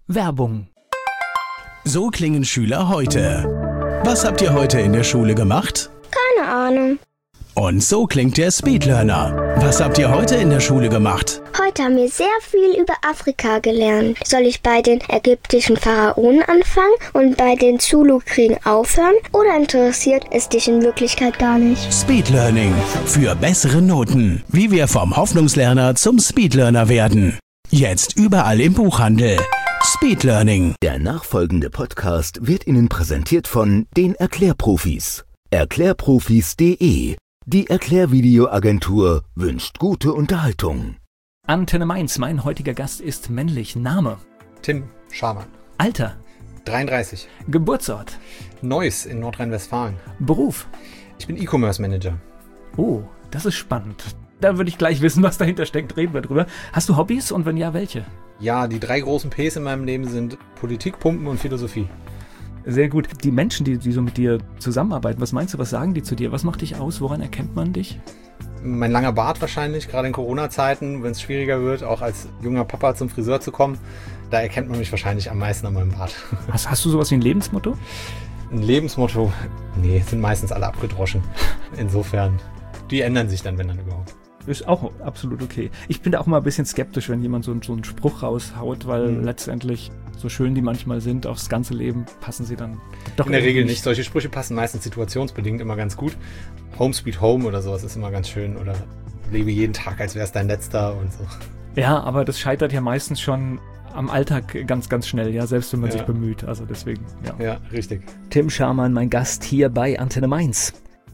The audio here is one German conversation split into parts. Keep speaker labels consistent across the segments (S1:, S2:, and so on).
S1: Werbung.
S2: So klingen Schüler heute. Was habt ihr heute in der Schule gemacht?
S3: Keine Ahnung.
S2: Und so klingt der Speedlearner. Was habt ihr heute in der Schule gemacht?
S3: Heute haben wir sehr viel über Afrika gelernt. Soll ich bei den ägyptischen Pharaonen anfangen und bei den Zulu-Kriegen aufhören? Oder interessiert es dich in Wirklichkeit gar nicht?
S2: Speedlearning. Für bessere Noten. Wie wir vom Hoffnungslerner zum Speedlearner werden. Jetzt überall im Buchhandel. Speedlearning.
S4: Der nachfolgende Podcast wird Ihnen präsentiert von den Erklärprofis. Erklärprofis.de. Die Erklärvideoagentur wünscht gute Unterhaltung.
S1: Antenne Mainz, mein heutiger Gast ist männlich. Name?
S5: Tim Schamann.
S1: Alter?
S5: 33.
S1: Geburtsort?
S5: Neuss in Nordrhein-Westfalen.
S1: Beruf?
S5: Ich bin E-Commerce Manager.
S1: Oh, das ist spannend. Da würde ich gleich wissen, was dahinter steckt. Reden wir drüber. Hast du Hobbys und wenn ja, welche?
S5: Ja, die 3 großen Ps in meinem Leben sind Politik, Pumpen und Philosophie.
S1: Sehr gut. Die Menschen, die so mit dir zusammenarbeiten, was meinst du, was sagen die zu dir? Was macht dich aus? Woran erkennt man dich?
S5: Mein langer Bart wahrscheinlich, gerade in Corona-Zeiten, wenn es schwieriger wird, auch als junger Papa zum Friseur zu kommen. Da erkennt man mich wahrscheinlich am meisten an meinem Bart.
S1: Hast du sowas wie ein Lebensmotto?
S5: Ein Lebensmotto? Nee, sind meistens alle abgedroschen. Insofern, die ändern sich dann, wenn dann überhaupt.
S1: Ist auch absolut okay. Ich bin da auch mal ein bisschen skeptisch, wenn jemand so einen Spruch raushaut, weil letztendlich, so schön die manchmal sind, aufs ganze Leben passen sie dann doch
S5: in der Regel nicht. Solche Sprüche passen meistens situationsbedingt immer ganz gut. Home Sweet Home oder sowas ist immer ganz schön. Oder lebe jeden Tag, als wäre es dein letzter und so.
S1: Ja, aber das scheitert ja meistens schon am Alltag ganz, ganz schnell, ja, selbst wenn man sich bemüht. Also deswegen, ja.
S5: Ja, richtig.
S1: Tim Schamann, mein Gast hier bei Antenne Mainz.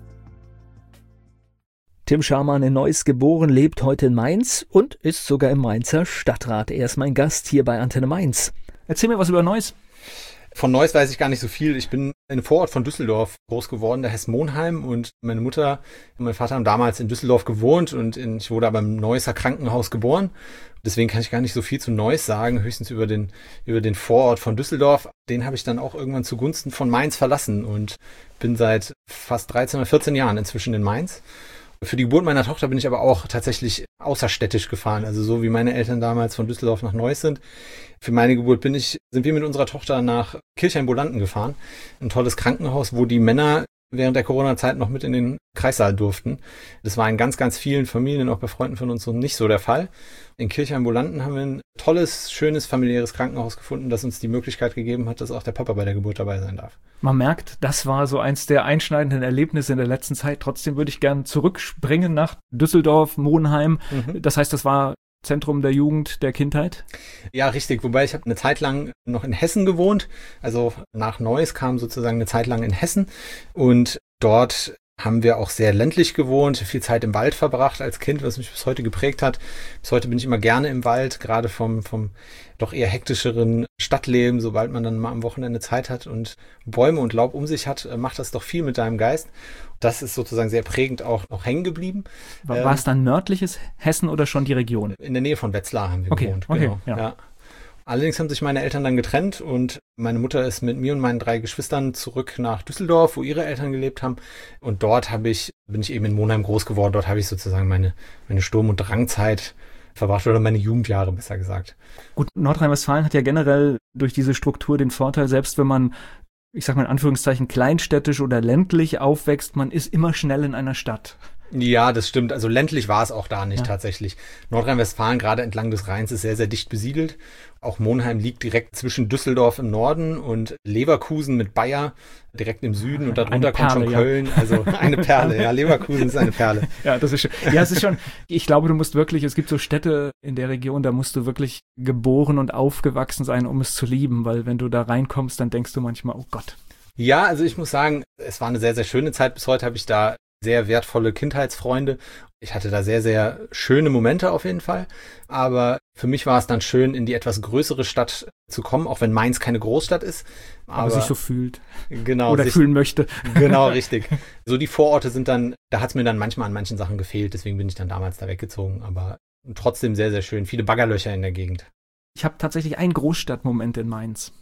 S1: Tim Schamann in Neuss geboren, lebt heute in Mainz und ist sogar im Mainzer Stadtrat. Er ist mein Gast hier bei Antenne Mainz. Erzähl mir was über Neuss.
S5: Von Neuss weiß ich gar nicht so viel. Ich bin in einem Vorort von Düsseldorf groß geworden, der heißt Monheim, und meine Mutter und mein Vater haben damals in Düsseldorf gewohnt und ich wurde aber im Neusser Krankenhaus geboren. Deswegen kann ich gar nicht so viel zu Neuss sagen, höchstens über den Vorort von Düsseldorf. Den habe ich dann auch irgendwann zugunsten von Mainz verlassen und bin seit fast 13 oder 14 Jahren inzwischen in Mainz. Für die Geburt meiner Tochter bin ich aber auch tatsächlich außerstädtisch gefahren, also so wie meine Eltern damals von Düsseldorf nach Neuss sind. Für meine Geburt sind wir mit unserer Tochter nach Kirchheim-Bolanden gefahren, ein tolles Krankenhaus, wo die Männer während der Corona-Zeit noch mit in den Kreissaal durften. Das war in ganz, ganz vielen Familien, auch bei Freunden von uns, so nicht so der Fall. In Kirchheim-Bolanden haben wir ein tolles, schönes, familiäres Krankenhaus gefunden, das uns die Möglichkeit gegeben hat, dass auch der Papa bei der Geburt dabei sein darf.
S1: Man merkt, das war so eins der einschneidenden Erlebnisse in der letzten Zeit. Trotzdem würde ich gern zurückspringen nach Düsseldorf, Monheim. Das heißt, das war Zentrum der Jugend, der Kindheit? Ja,
S5: richtig. Wobei ich habe eine Zeit lang noch in Hessen gewohnt. Also nach Neuss kam sozusagen eine Zeit lang in Hessen. Und dort haben wir auch sehr ländlich gewohnt, viel Zeit im Wald verbracht als Kind, was mich bis heute geprägt hat. Bis heute bin ich immer gerne im Wald, gerade vom doch eher hektischeren Stadtleben. Sobald man dann mal am Wochenende Zeit hat und Bäume und Laub um sich hat, macht das doch viel mit deinem Geist. Das ist sozusagen sehr prägend auch noch hängen geblieben.
S1: War es dann nördliches Hessen oder schon die Region?
S5: In der Nähe von Wetzlar haben wir gewohnt.
S1: Okay,
S5: genau.
S1: Ja.
S5: Allerdings haben sich meine Eltern dann getrennt und meine Mutter ist mit mir und meinen 3 Geschwistern zurück nach Düsseldorf, wo ihre Eltern gelebt haben. Und dort bin ich eben in Monheim groß geworden. Dort habe ich sozusagen meine Sturm- und Drangzeit verbracht, oder meine Jugendjahre besser gesagt.
S1: Gut, Nordrhein-Westfalen hat ja generell durch diese Struktur den Vorteil, selbst wenn man, ich sag mal in Anführungszeichen, kleinstädtisch oder ländlich aufwächst, man ist immer schnell in einer Stadt.
S5: Ja, das stimmt. Also ländlich war es auch da nicht tatsächlich. Nordrhein-Westfalen, gerade entlang des Rheins, ist sehr, sehr dicht besiedelt. Auch Monheim liegt direkt zwischen Düsseldorf im Norden und Leverkusen mit Bayer direkt im Süden und darunter kommt schon Köln. Also eine Perle, ja, Leverkusen ist eine Perle.
S1: Ja, das ist schön. Ja, es ist schon, ich glaube, es gibt so Städte in der Region, da musst du wirklich geboren und aufgewachsen sein, um es zu lieben, weil wenn du da reinkommst, dann denkst du manchmal, oh Gott.
S5: Ja, also ich muss sagen, es war eine sehr, sehr schöne Zeit. Bis heute habe ich da sehr wertvolle Kindheitsfreunde. Ich hatte da sehr, sehr schöne Momente auf jeden Fall. Aber für mich war es dann schön, in die etwas größere Stadt zu kommen, auch wenn Mainz keine Großstadt ist.
S1: Aber sich so fühlt.
S5: Genau.
S1: Oder fühlen möchte.
S5: Genau, richtig. So die Vororte da hat es mir dann manchmal an manchen Sachen gefehlt. Deswegen bin ich dann damals da weggezogen. Aber trotzdem sehr, sehr schön. Viele Baggerlöcher in der Gegend.
S1: Ich habe tatsächlich einen Großstadtmoment in Mainz.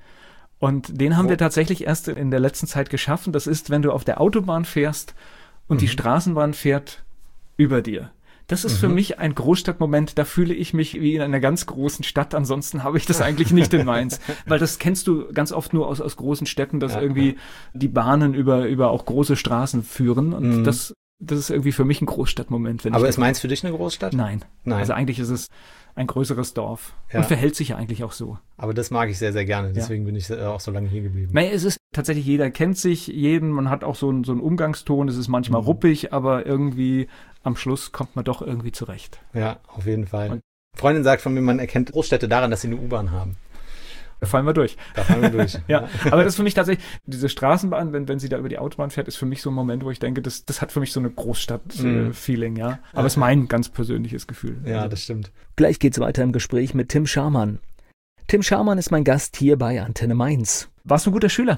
S1: Und den haben wir tatsächlich erst in der letzten Zeit geschaffen. Das ist, wenn du auf der Autobahn fährst und die Straßenbahn fährt über dir. Das ist für mich ein Großstadtmoment, da fühle ich mich wie in einer ganz großen Stadt, ansonsten habe ich das eigentlich nicht in Mainz, weil das kennst du ganz oft nur aus großen Städten, dass irgendwie die Bahnen über auch große Straßen führen und das ist irgendwie für mich ein Großstadtmoment.
S5: Aber ist Mainz für dich eine Großstadt?
S1: Nein. Also eigentlich ist es ein größeres Dorf und verhält sich ja eigentlich auch so.
S5: Aber das mag ich sehr, sehr gerne, deswegen bin ich auch so lange hier geblieben.
S1: Nein, es ist tatsächlich, jeder kennt sich, man hat auch so einen Umgangston, es ist manchmal ruppig, aber irgendwie am Schluss kommt man doch irgendwie zurecht.
S5: Ja, auf jeden Fall. Und Freundin sagt von mir, man erkennt Großstädte daran, dass sie eine U-Bahn haben.
S1: Da fallen wir durch. Ja, aber das ist für mich tatsächlich, diese Straßenbahn, wenn sie da über die Autobahn fährt, ist für mich so ein Moment, wo ich denke, das hat für mich so eine Großstadt-Feeling, ja. Aber es ist mein ganz persönliches Gefühl.
S5: Ja, das stimmt.
S6: Gleich geht's weiter im Gespräch mit Tim Scharmann. Tim Scharmann ist mein Gast hier bei Antenne Mainz.
S1: Warst du ein guter Schüler?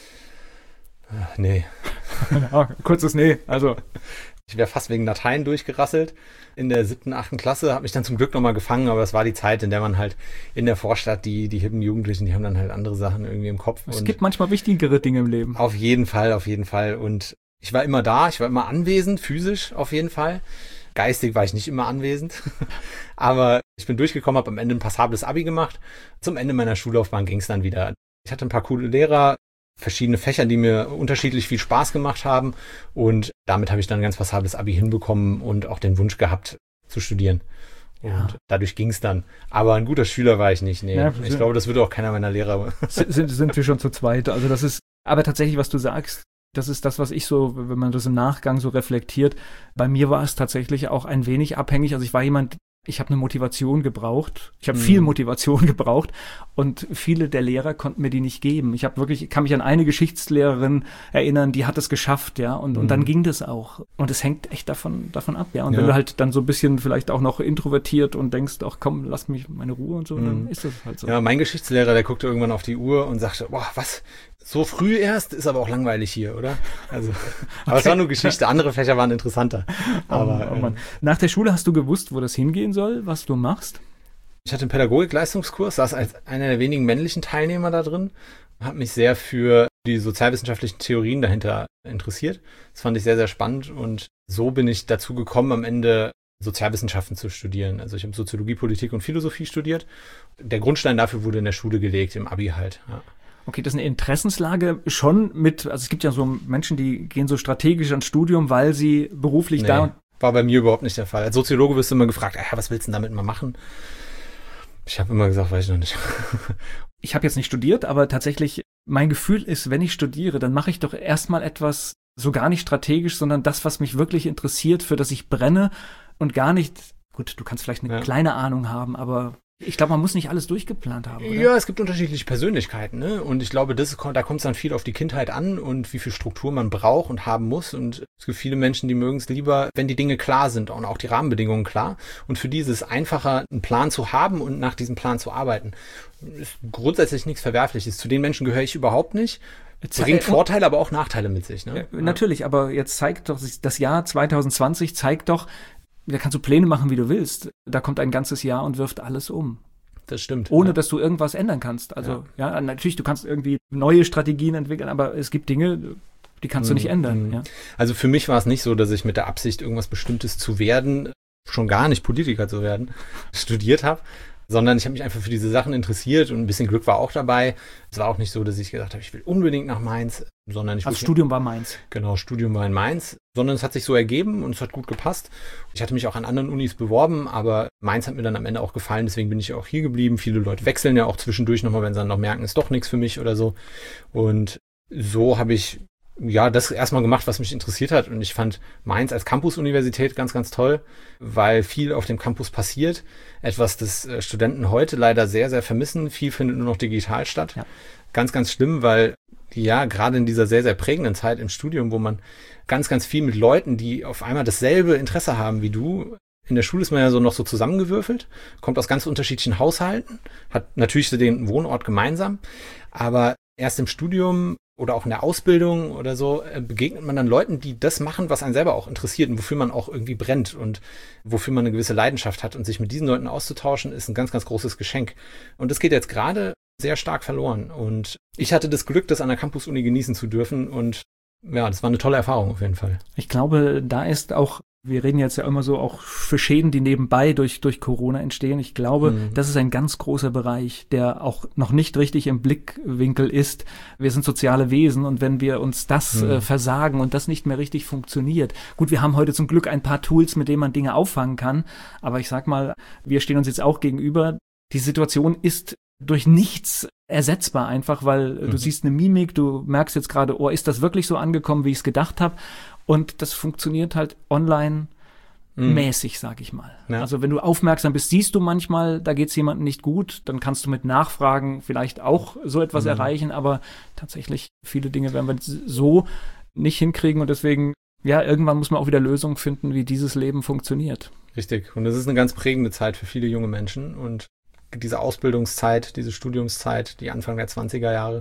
S5: Nee.
S1: Kurzes Nee, also.
S5: Ich wäre fast wegen Latein durchgerasselt in der 7., 8. Klasse, habe mich dann zum Glück nochmal gefangen, aber das war die Zeit, in der man halt in der Vorstadt, die hippen Jugendlichen, die haben dann halt andere Sachen irgendwie im Kopf.
S1: Es gibt manchmal wichtigere Dinge im Leben.
S5: Auf jeden Fall. Und ich war immer da, ich war immer anwesend, physisch auf jeden Fall. Geistig war ich nicht immer anwesend, aber ich bin durchgekommen, habe am Ende ein passables Abi gemacht. Zum Ende meiner Schullaufbahn ging es dann wieder. Ich hatte ein paar coole Lehrer, verschiedene Fächer, die mir unterschiedlich viel Spaß gemacht haben und damit habe ich dann ein ganz passables Abi hinbekommen und auch den Wunsch gehabt zu studieren. Und dadurch ging es dann. Aber ein guter Schüler war ich nicht. Nee. Ja, ich glaube, das würde auch keiner meiner Lehrer.
S1: Sind wir schon zu zweit. Also das ist, aber tatsächlich, was du sagst, das ist das, was ich so, wenn man das im Nachgang so reflektiert, bei mir war es tatsächlich auch ein wenig abhängig. Also ich habe eine Motivation gebraucht. Ich habe viel Motivation gebraucht und viele der Lehrer konnten mir die nicht geben. Ich kann mich an eine Geschichtslehrerin erinnern, die hat es geschafft, ja, und dann ging das auch. Und es hängt echt davon ab, ja. Und wenn du halt dann so ein bisschen vielleicht auch noch introvertiert und denkst, ach komm, lass mich meine Ruhe und so, dann ist das halt so.
S5: Ja, mein Geschichtslehrer, der guckte irgendwann auf die Uhr und sagte, boah, was? So früh erst? Ist aber auch langweilig hier, oder? Also, aber es war nur Geschichte. Andere Fächer waren interessanter. Aber,
S1: Nach der Schule hast du gewusst, wo das hingehen soll, was du machst?
S5: Ich hatte einen Pädagogik-Leistungskurs, saß als einer der wenigen männlichen Teilnehmer da drin, habe mich sehr für die sozialwissenschaftlichen Theorien dahinter interessiert. Das fand ich sehr, sehr spannend und so bin ich dazu gekommen, am Ende Sozialwissenschaften zu studieren. Also ich habe Soziologie, Politik und Philosophie studiert. Der Grundstein dafür wurde in der Schule gelegt, im Abi halt, ja.
S1: Okay, das ist eine Interessenslage schon also es gibt ja so Menschen, die gehen so strategisch ans Studium, weil sie beruflich
S5: war bei mir überhaupt nicht der Fall. Als Soziologe wirst du immer gefragt, was willst du denn damit mal machen? Ich habe immer gesagt, weiß ich noch nicht.
S1: Ich habe jetzt nicht studiert, aber tatsächlich, mein Gefühl ist, wenn ich studiere, dann mache ich doch erstmal etwas so gar nicht strategisch, sondern das, was mich wirklich interessiert, für das ich brenne und gar nicht, gut, du kannst vielleicht eine kleine Ahnung haben, aber ich glaube, man muss nicht alles durchgeplant haben, oder?
S5: Ja, es gibt unterschiedliche Persönlichkeiten, ne? Und ich glaube, da kommt es dann viel auf die Kindheit an und wie viel Struktur man braucht und haben muss. Und es gibt viele Menschen, die mögen es lieber, wenn die Dinge klar sind und auch die Rahmenbedingungen klar. Und für die ist es einfacher, einen Plan zu haben und nach diesem Plan zu arbeiten. Ist grundsätzlich nichts Verwerfliches. Zu den Menschen gehöre ich überhaupt nicht. Bringt Vorteile, aber auch Nachteile mit sich, ne?
S1: Ja, natürlich, aber jetzt zeigt doch, das Jahr 2020 zeigt doch, da kannst du Pläne machen, wie du willst. Da kommt ein ganzes Jahr und wirft alles um.
S5: Das stimmt.
S1: Ohne, dass du irgendwas ändern kannst. Also, ja, natürlich, du kannst irgendwie neue Strategien entwickeln, aber es gibt Dinge, die kannst du nicht ändern. Ja.
S5: Also für mich war es nicht so, dass ich mit der Absicht, irgendwas Bestimmtes zu werden, schon gar nicht Politiker zu werden, studiert habe, sondern ich habe mich einfach für diese Sachen interessiert und ein bisschen Glück war auch dabei. Es war auch nicht so, dass ich gesagt habe, ich will unbedingt nach Mainz, sondern
S1: Studium war Mainz.
S5: Genau, Studium war in Mainz, sondern es hat sich so ergeben und es hat gut gepasst. Ich hatte mich auch an anderen Unis beworben, aber Mainz hat mir dann am Ende auch gefallen, deswegen bin ich auch hier geblieben. Viele Leute wechseln ja auch zwischendurch nochmal, wenn sie dann noch merken, ist doch nichts für mich oder so. Und so habe ich das erstmal gemacht, was mich interessiert hat. Und ich fand Mainz als Campus-Universität ganz, ganz toll, weil viel auf dem Campus passiert. Etwas, das Studenten heute leider sehr, sehr vermissen. Viel findet nur noch digital statt. Ja. Ganz, ganz schlimm, weil gerade in dieser sehr, sehr prägenden Zeit im Studium, wo man ganz, ganz viel mit Leuten, die auf einmal dasselbe Interesse haben wie du. In der Schule ist man ja so noch so zusammengewürfelt, kommt aus ganz unterschiedlichen Haushalten, hat natürlich den Wohnort gemeinsam, aber erst im Studium oder auch in der Ausbildung oder so begegnet man dann Leuten, die das machen, was einen selber auch interessiert und wofür man auch irgendwie brennt und wofür man eine gewisse Leidenschaft hat. Und sich mit diesen Leuten auszutauschen, ist ein ganz, ganz großes Geschenk. Und das geht jetzt gerade sehr stark verloren. Und ich hatte das Glück, das an der Campus-Uni genießen zu dürfen. Und ja, das war eine tolle Erfahrung auf jeden Fall.
S1: Ich glaube, da ist auch Wir reden jetzt ja immer so auch für Schäden, die nebenbei durch Corona entstehen. Ich glaube, das ist ein ganz großer Bereich, der auch noch nicht richtig im Blickwinkel ist. Wir sind soziale Wesen und wenn wir uns das versagen und das nicht mehr richtig funktioniert. Gut, wir haben heute zum Glück ein paar Tools, mit denen man Dinge auffangen kann. Aber ich sag mal, wir stehen uns jetzt auch gegenüber. Die Situation ist durch nichts ersetzbar einfach, weil du siehst eine Mimik, du merkst jetzt gerade, oh, ist das wirklich so angekommen, wie ich es gedacht habe? Und das funktioniert halt online mäßig, sag ich mal. Ja. Also wenn du aufmerksam bist, siehst du manchmal, da geht es jemandem nicht gut, dann kannst du mit Nachfragen vielleicht auch so etwas erreichen, aber tatsächlich viele Dinge werden wir so nicht hinkriegen und deswegen, ja, irgendwann muss man auch wieder Lösungen finden, wie dieses Leben funktioniert.
S5: Richtig. Und das ist eine ganz prägende Zeit für viele junge Menschen und diese Ausbildungszeit, diese Studiumszeit, die Anfang der 20er Jahre,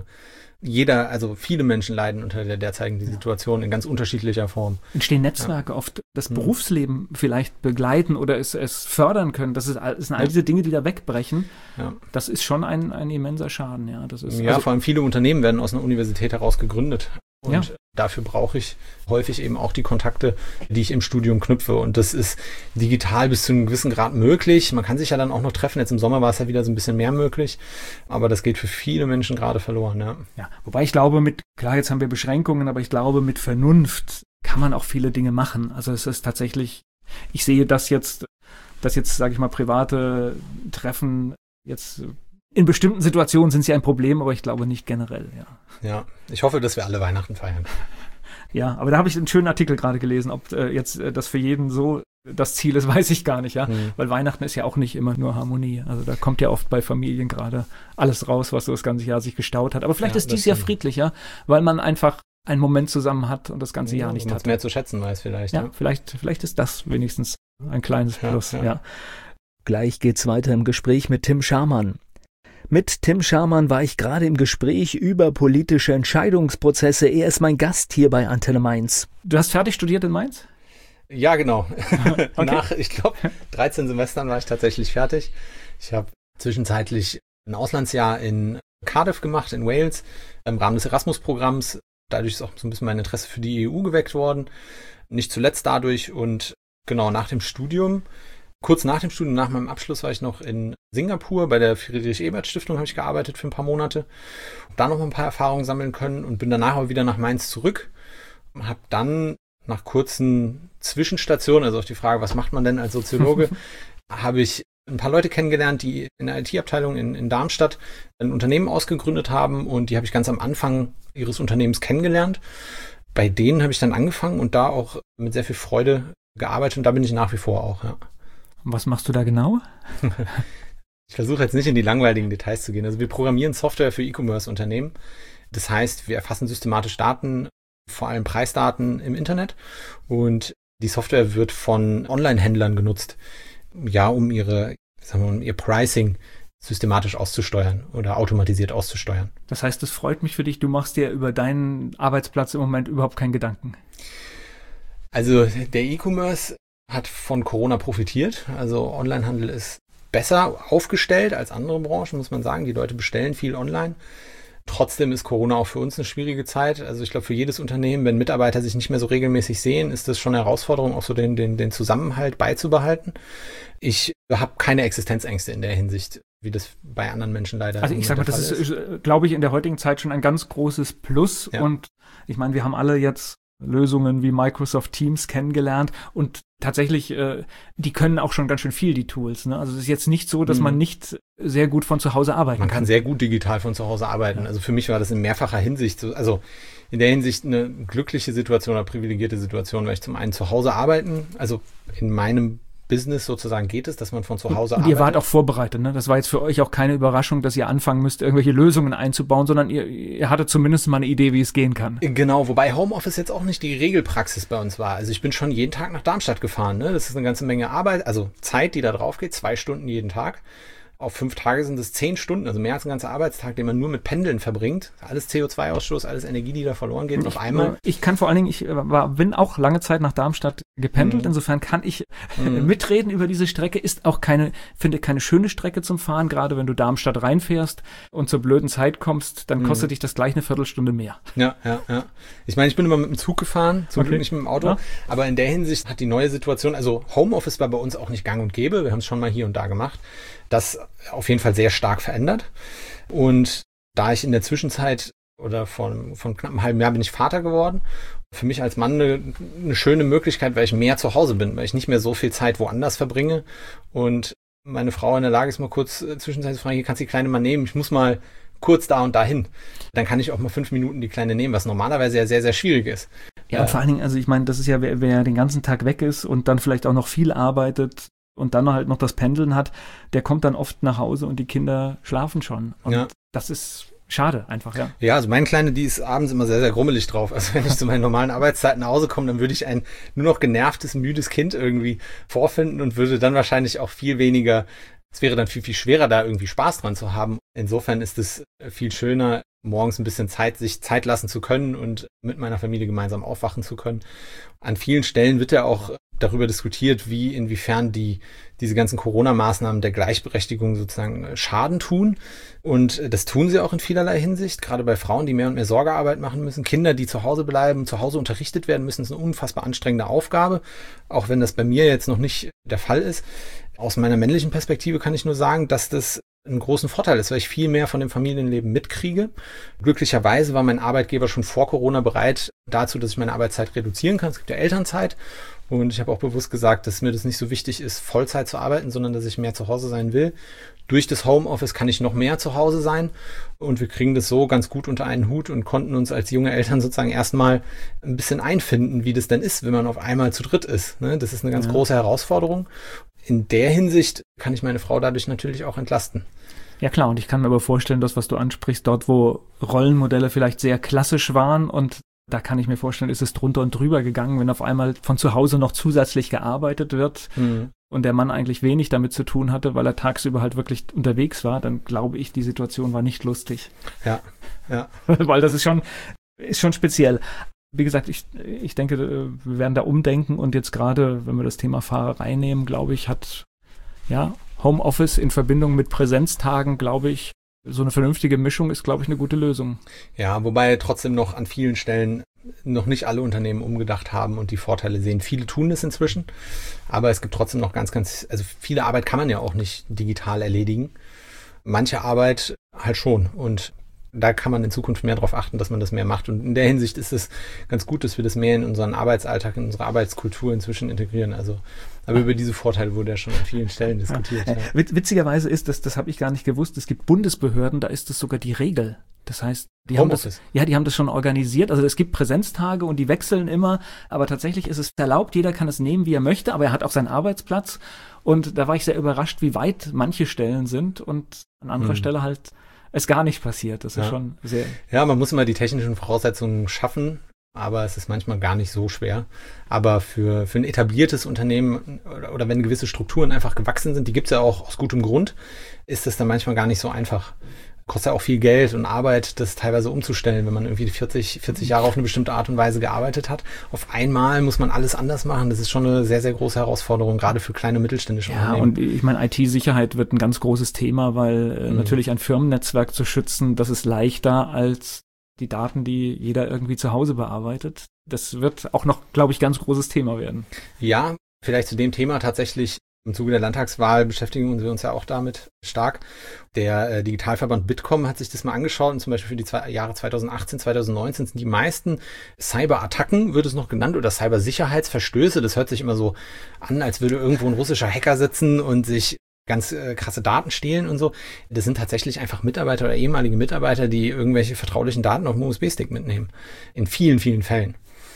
S5: also viele Menschen leiden unter der derzeitigen Situation in ganz unterschiedlicher Form.
S1: Entstehen Netzwerke oft, das Berufsleben vielleicht begleiten oder es fördern können. Das sind all diese Dinge, die da wegbrechen. Ja. Das ist schon ein immenser Schaden. Ja, das ist,
S5: vor allem viele Unternehmen werden aus einer Universität heraus gegründet. Und dafür brauche ich häufig eben auch die Kontakte, die ich im Studium knüpfe. Und das ist digital bis zu einem gewissen Grad möglich. Man kann sich ja dann auch noch treffen. Jetzt im Sommer war es ja wieder so ein bisschen mehr möglich. Aber das geht für viele Menschen gerade verloren. Ja,
S1: wobei ich glaube, klar, jetzt haben wir Beschränkungen, aber ich glaube, mit Vernunft kann man auch viele Dinge machen. Also es ist tatsächlich, ich sehe das jetzt, sage ich mal, private Treffen jetzt in bestimmten Situationen sind sie ein Problem, aber ich glaube nicht generell,
S5: Ja, ich hoffe, dass wir alle Weihnachten feiern.
S1: Ja, aber da habe ich einen schönen Artikel gerade gelesen, ob jetzt das für jeden so das Ziel ist, weiß ich gar nicht, weil Weihnachten ist ja auch nicht immer nur Harmonie. Also da kommt ja oft bei Familien gerade alles raus, was so das ganze Jahr sich gestaut hat. Aber vielleicht ist dieses Jahr friedlicher, weil man einfach einen Moment zusammen hat und das ganze Jahr nicht hat.
S5: Mehr zu schätzen weiß vielleicht.
S1: Ja, vielleicht ist das wenigstens ein kleines Plus, ja.
S6: Gleich geht's weiter im Gespräch mit Tim Scharmann. Mit Tim Scharmann war ich gerade im Gespräch über politische Entscheidungsprozesse. Er ist mein Gast hier bei Antenne Mainz.
S1: Du hast fertig studiert in Mainz?
S5: Ja, genau. Okay. Nach, ich glaube, 13 Semestern war ich tatsächlich fertig. Ich habe zwischenzeitlich ein Auslandsjahr in Cardiff gemacht, in Wales, im Rahmen des Erasmus-Programms. Dadurch ist auch so ein bisschen mein Interesse für die EU geweckt worden. Nicht zuletzt dadurch und genau nach dem Studium. Kurz nach dem Studium, nach meinem Abschluss, war ich noch in Singapur. Bei der Friedrich-Ebert-Stiftung habe ich gearbeitet für ein paar Monate. Da noch ein paar Erfahrungen sammeln können und bin danach aber wieder nach Mainz zurück. Habe dann nach kurzen Zwischenstationen, also auf die Frage, was macht man denn als Soziologe, habe ich ein paar Leute kennengelernt, die in der IT-Abteilung in Darmstadt ein Unternehmen ausgegründet haben und die habe ich ganz am Anfang ihres Unternehmens kennengelernt. Bei denen habe ich dann angefangen und da auch mit sehr viel Freude gearbeitet und da bin ich nach wie vor auch, ja.
S1: Was machst du da genau?
S5: Ich versuche jetzt nicht in die langweiligen Details zu gehen. Also wir programmieren Software für E-Commerce-Unternehmen. Das heißt, wir erfassen systematisch Daten, vor allem Preisdaten im Internet. Und die Software wird von Online-Händlern genutzt, um ihr Pricing systematisch auszusteuern oder automatisiert auszusteuern.
S1: Das heißt, es freut mich für dich, du machst dir über deinen Arbeitsplatz im Moment überhaupt keinen Gedanken.
S5: Also der E-Commerce hat von Corona profitiert. Also Onlinehandel ist besser aufgestellt als andere Branchen, muss man sagen. Die Leute bestellen viel online. Trotzdem ist Corona auch für uns eine schwierige Zeit. Also ich glaube, für jedes Unternehmen, wenn Mitarbeiter sich nicht mehr so regelmäßig sehen, ist das schon eine Herausforderung, auch so den Zusammenhalt beizubehalten. Ich habe keine Existenzängste in der Hinsicht, wie das bei anderen Menschen leider ist.
S1: Also ich sage mal, das ist, glaube ich, in der heutigen Zeit schon ein ganz großes Plus. Ja. Und ich meine, wir haben alle jetzt Lösungen wie Microsoft Teams kennengelernt und tatsächlich, die können auch schon ganz schön viel, die Tools. Ne? Also es ist jetzt nicht so, dass man nicht sehr gut von zu Hause arbeiten kann.
S5: Man kann sehr gut digital von zu Hause arbeiten. Ja. Also für mich war das in mehrfacher Hinsicht so, also in der Hinsicht eine glückliche Situation oder privilegierte Situation, weil ich zum einen zu Hause arbeiten, also in meinem Business sozusagen geht es, dass man von zu Hause arbeitet.
S1: Ihr wart auch vorbereitet, ne? Das war jetzt für euch auch keine Überraschung, dass ihr anfangen müsst, irgendwelche Lösungen einzubauen, sondern ihr hattet zumindest mal eine Idee, wie es gehen kann.
S5: Genau, wobei Homeoffice jetzt auch nicht die Regelpraxis bei uns war. Also ich bin schon jeden Tag nach Darmstadt gefahren, ne? Das ist eine ganze Menge Arbeit, also Zeit, die da drauf geht, 2 Stunden jeden Tag. Auf 5 Tage sind es 10 Stunden, also mehr als ein ganzer Arbeitstag, den man nur mit Pendeln verbringt. Alles CO2-Ausstoß, alles Energie, die da verloren geht auf einmal.
S1: Ich kann vor allen Dingen, bin auch lange Zeit nach Darmstadt gependelt, insofern kann ich mitreden über diese Strecke. Ist auch keine schöne Strecke zum Fahren, gerade wenn du Darmstadt reinfährst und zur blöden Zeit kommst, dann kostet dich das gleich eine Viertelstunde mehr.
S5: Ja. Ich meine, ich bin immer mit dem Zug gefahren, zum Glück nicht mit dem Auto, aber in der Hinsicht hat die neue Situation, also Homeoffice war bei uns auch nicht gang und gäbe, wir haben es schon mal hier und da gemacht, das auf jeden Fall sehr stark verändert. Und da ich in der Zwischenzeit oder von knapp einem halben Jahr bin ich Vater geworden, für mich als Mann eine schöne Möglichkeit, weil ich mehr zu Hause bin, weil ich nicht mehr so viel Zeit woanders verbringe und meine Frau in der Lage ist, mal kurz zwischenzeitlich zu fragen, hier kannst du die Kleine mal nehmen, ich muss mal kurz da und dahin. Dann kann ich auch mal 5 Minuten die Kleine nehmen, was normalerweise ja sehr, sehr schwierig ist.
S1: Ja, und vor allen Dingen, also ich meine, das ist ja, wer den ganzen Tag weg ist und dann vielleicht auch noch viel arbeitet und dann halt noch das Pendeln hat, der kommt dann oft nach Hause und die Kinder schlafen schon. Und das ist schade einfach, ja. Ja,
S5: also meine Kleine, die ist abends immer sehr, sehr grummelig drauf. Also wenn ich zu meinen normalen Arbeitszeiten nach Hause komme, dann würde ich ein nur noch genervtes, müdes Kind irgendwie vorfinden und würde dann wahrscheinlich auch viel weniger, es wäre dann viel, viel schwerer, da irgendwie Spaß dran zu haben. Insofern ist es viel schöner, morgens ein bisschen sich Zeit lassen zu können und mit meiner Familie gemeinsam aufwachen zu können. An vielen Stellen wird ja auch darüber diskutiert, inwiefern diese ganzen Corona-Maßnahmen der Gleichberechtigung sozusagen Schaden tun. Und das tun sie auch in vielerlei Hinsicht, gerade bei Frauen, die mehr und mehr Sorgearbeit machen müssen. Kinder, die zu Hause bleiben, zu Hause unterrichtet werden müssen, ist eine unfassbar anstrengende Aufgabe, auch wenn das bei mir jetzt noch nicht der Fall ist. Aus meiner männlichen Perspektive kann ich nur sagen, dass das einen großen Vorteil ist, weil ich viel mehr von dem Familienleben mitkriege. Glücklicherweise war mein Arbeitgeber schon vor Corona bereit dazu, dass ich meine Arbeitszeit reduzieren kann. Es gibt ja Elternzeit und ich habe auch bewusst gesagt, dass mir das nicht so wichtig ist, Vollzeit zu arbeiten, sondern dass ich mehr zu Hause sein will. Durch das Homeoffice kann ich noch mehr zu Hause sein und wir kriegen das so ganz gut unter einen Hut und konnten uns als junge Eltern sozusagen erstmal ein bisschen einfinden, wie das denn ist, wenn man auf einmal zu dritt ist. Das ist eine ganz große Herausforderung. In der Hinsicht kann ich meine Frau dadurch natürlich auch entlasten.
S1: Ja klar, und ich kann mir aber vorstellen, das, was du ansprichst, dort, wo Rollenmodelle vielleicht sehr klassisch waren und da kann ich mir vorstellen, ist es drunter und drüber gegangen, wenn auf einmal von zu Hause noch zusätzlich gearbeitet wird und der Mann eigentlich wenig damit zu tun hatte, weil er tagsüber halt wirklich unterwegs war, dann glaube ich, die Situation war nicht lustig.
S5: Ja.
S1: Weil das ist schon speziell. Wie gesagt, ich denke, wir werden da umdenken und jetzt gerade, wenn wir das Thema Fahrerei nehmen, glaube ich, hat Homeoffice in Verbindung mit Präsenztagen, glaube ich, so eine vernünftige Mischung ist, glaube ich, eine gute Lösung.
S5: Ja, wobei trotzdem noch an vielen Stellen noch nicht alle Unternehmen umgedacht haben und die Vorteile sehen. Viele tun es inzwischen, aber es gibt trotzdem noch also viele Arbeit kann man ja auch nicht digital erledigen. Manche Arbeit halt schon und da kann man in Zukunft mehr darauf achten, dass man das mehr macht. Und in der Hinsicht ist es ganz gut, dass wir das mehr in unseren Arbeitsalltag, in unsere Arbeitskultur inzwischen integrieren. Aber über diese Vorteile wurde ja schon an vielen Stellen diskutiert. Ja.
S1: Witzigerweise ist das habe ich gar nicht gewusst, es gibt Bundesbehörden, da ist das sogar die Regel. Das heißt, die haben das schon organisiert. Also es gibt Präsenztage und die wechseln immer, aber tatsächlich ist es erlaubt, jeder kann es nehmen, wie er möchte, aber er hat auch seinen Arbeitsplatz. Und da war ich sehr überrascht, wie weit manche Stellen sind und an anderer Stelle halt es gar nicht passiert. Das ist schon sehr...
S5: Ja, man muss immer die technischen Voraussetzungen schaffen, aber es ist manchmal gar nicht so schwer. Aber für ein etabliertes Unternehmen oder wenn gewisse Strukturen einfach gewachsen sind, die gibt es ja auch aus gutem Grund, ist es dann manchmal gar nicht so einfach. Kostet ja auch viel Geld und Arbeit, das teilweise umzustellen, wenn man irgendwie 40 Jahre auf eine bestimmte Art und Weise gearbeitet hat. Auf einmal muss man alles anders machen. Das ist schon eine sehr, sehr große Herausforderung, gerade für kleine mittelständische Unternehmen.
S1: Ja, und ich meine, IT-Sicherheit wird ein ganz großes Thema, weil natürlich ein Firmennetzwerk zu schützen, das ist leichter als die Daten, die jeder irgendwie zu Hause bearbeitet. Das wird auch noch, glaube ich, ganz großes Thema werden.
S5: Ja, vielleicht zu dem Thema tatsächlich. Im Zuge der Landtagswahl beschäftigen wir uns ja auch damit stark. Der Digitalverband Bitkom hat sich das mal angeschaut und zum Beispiel für die Jahre 2018, 2019 sind die meisten Cyberattacken, wird es noch genannt, oder Cybersicherheitsverstöße. Das hört sich immer so an, als würde irgendwo ein russischer Hacker sitzen und sich ganz krasse Daten stehlen und so. Das sind tatsächlich einfach Mitarbeiter oder ehemalige Mitarbeiter, die irgendwelche vertraulichen Daten auf dem USB-Stick mitnehmen. In vielen, vielen Fällen.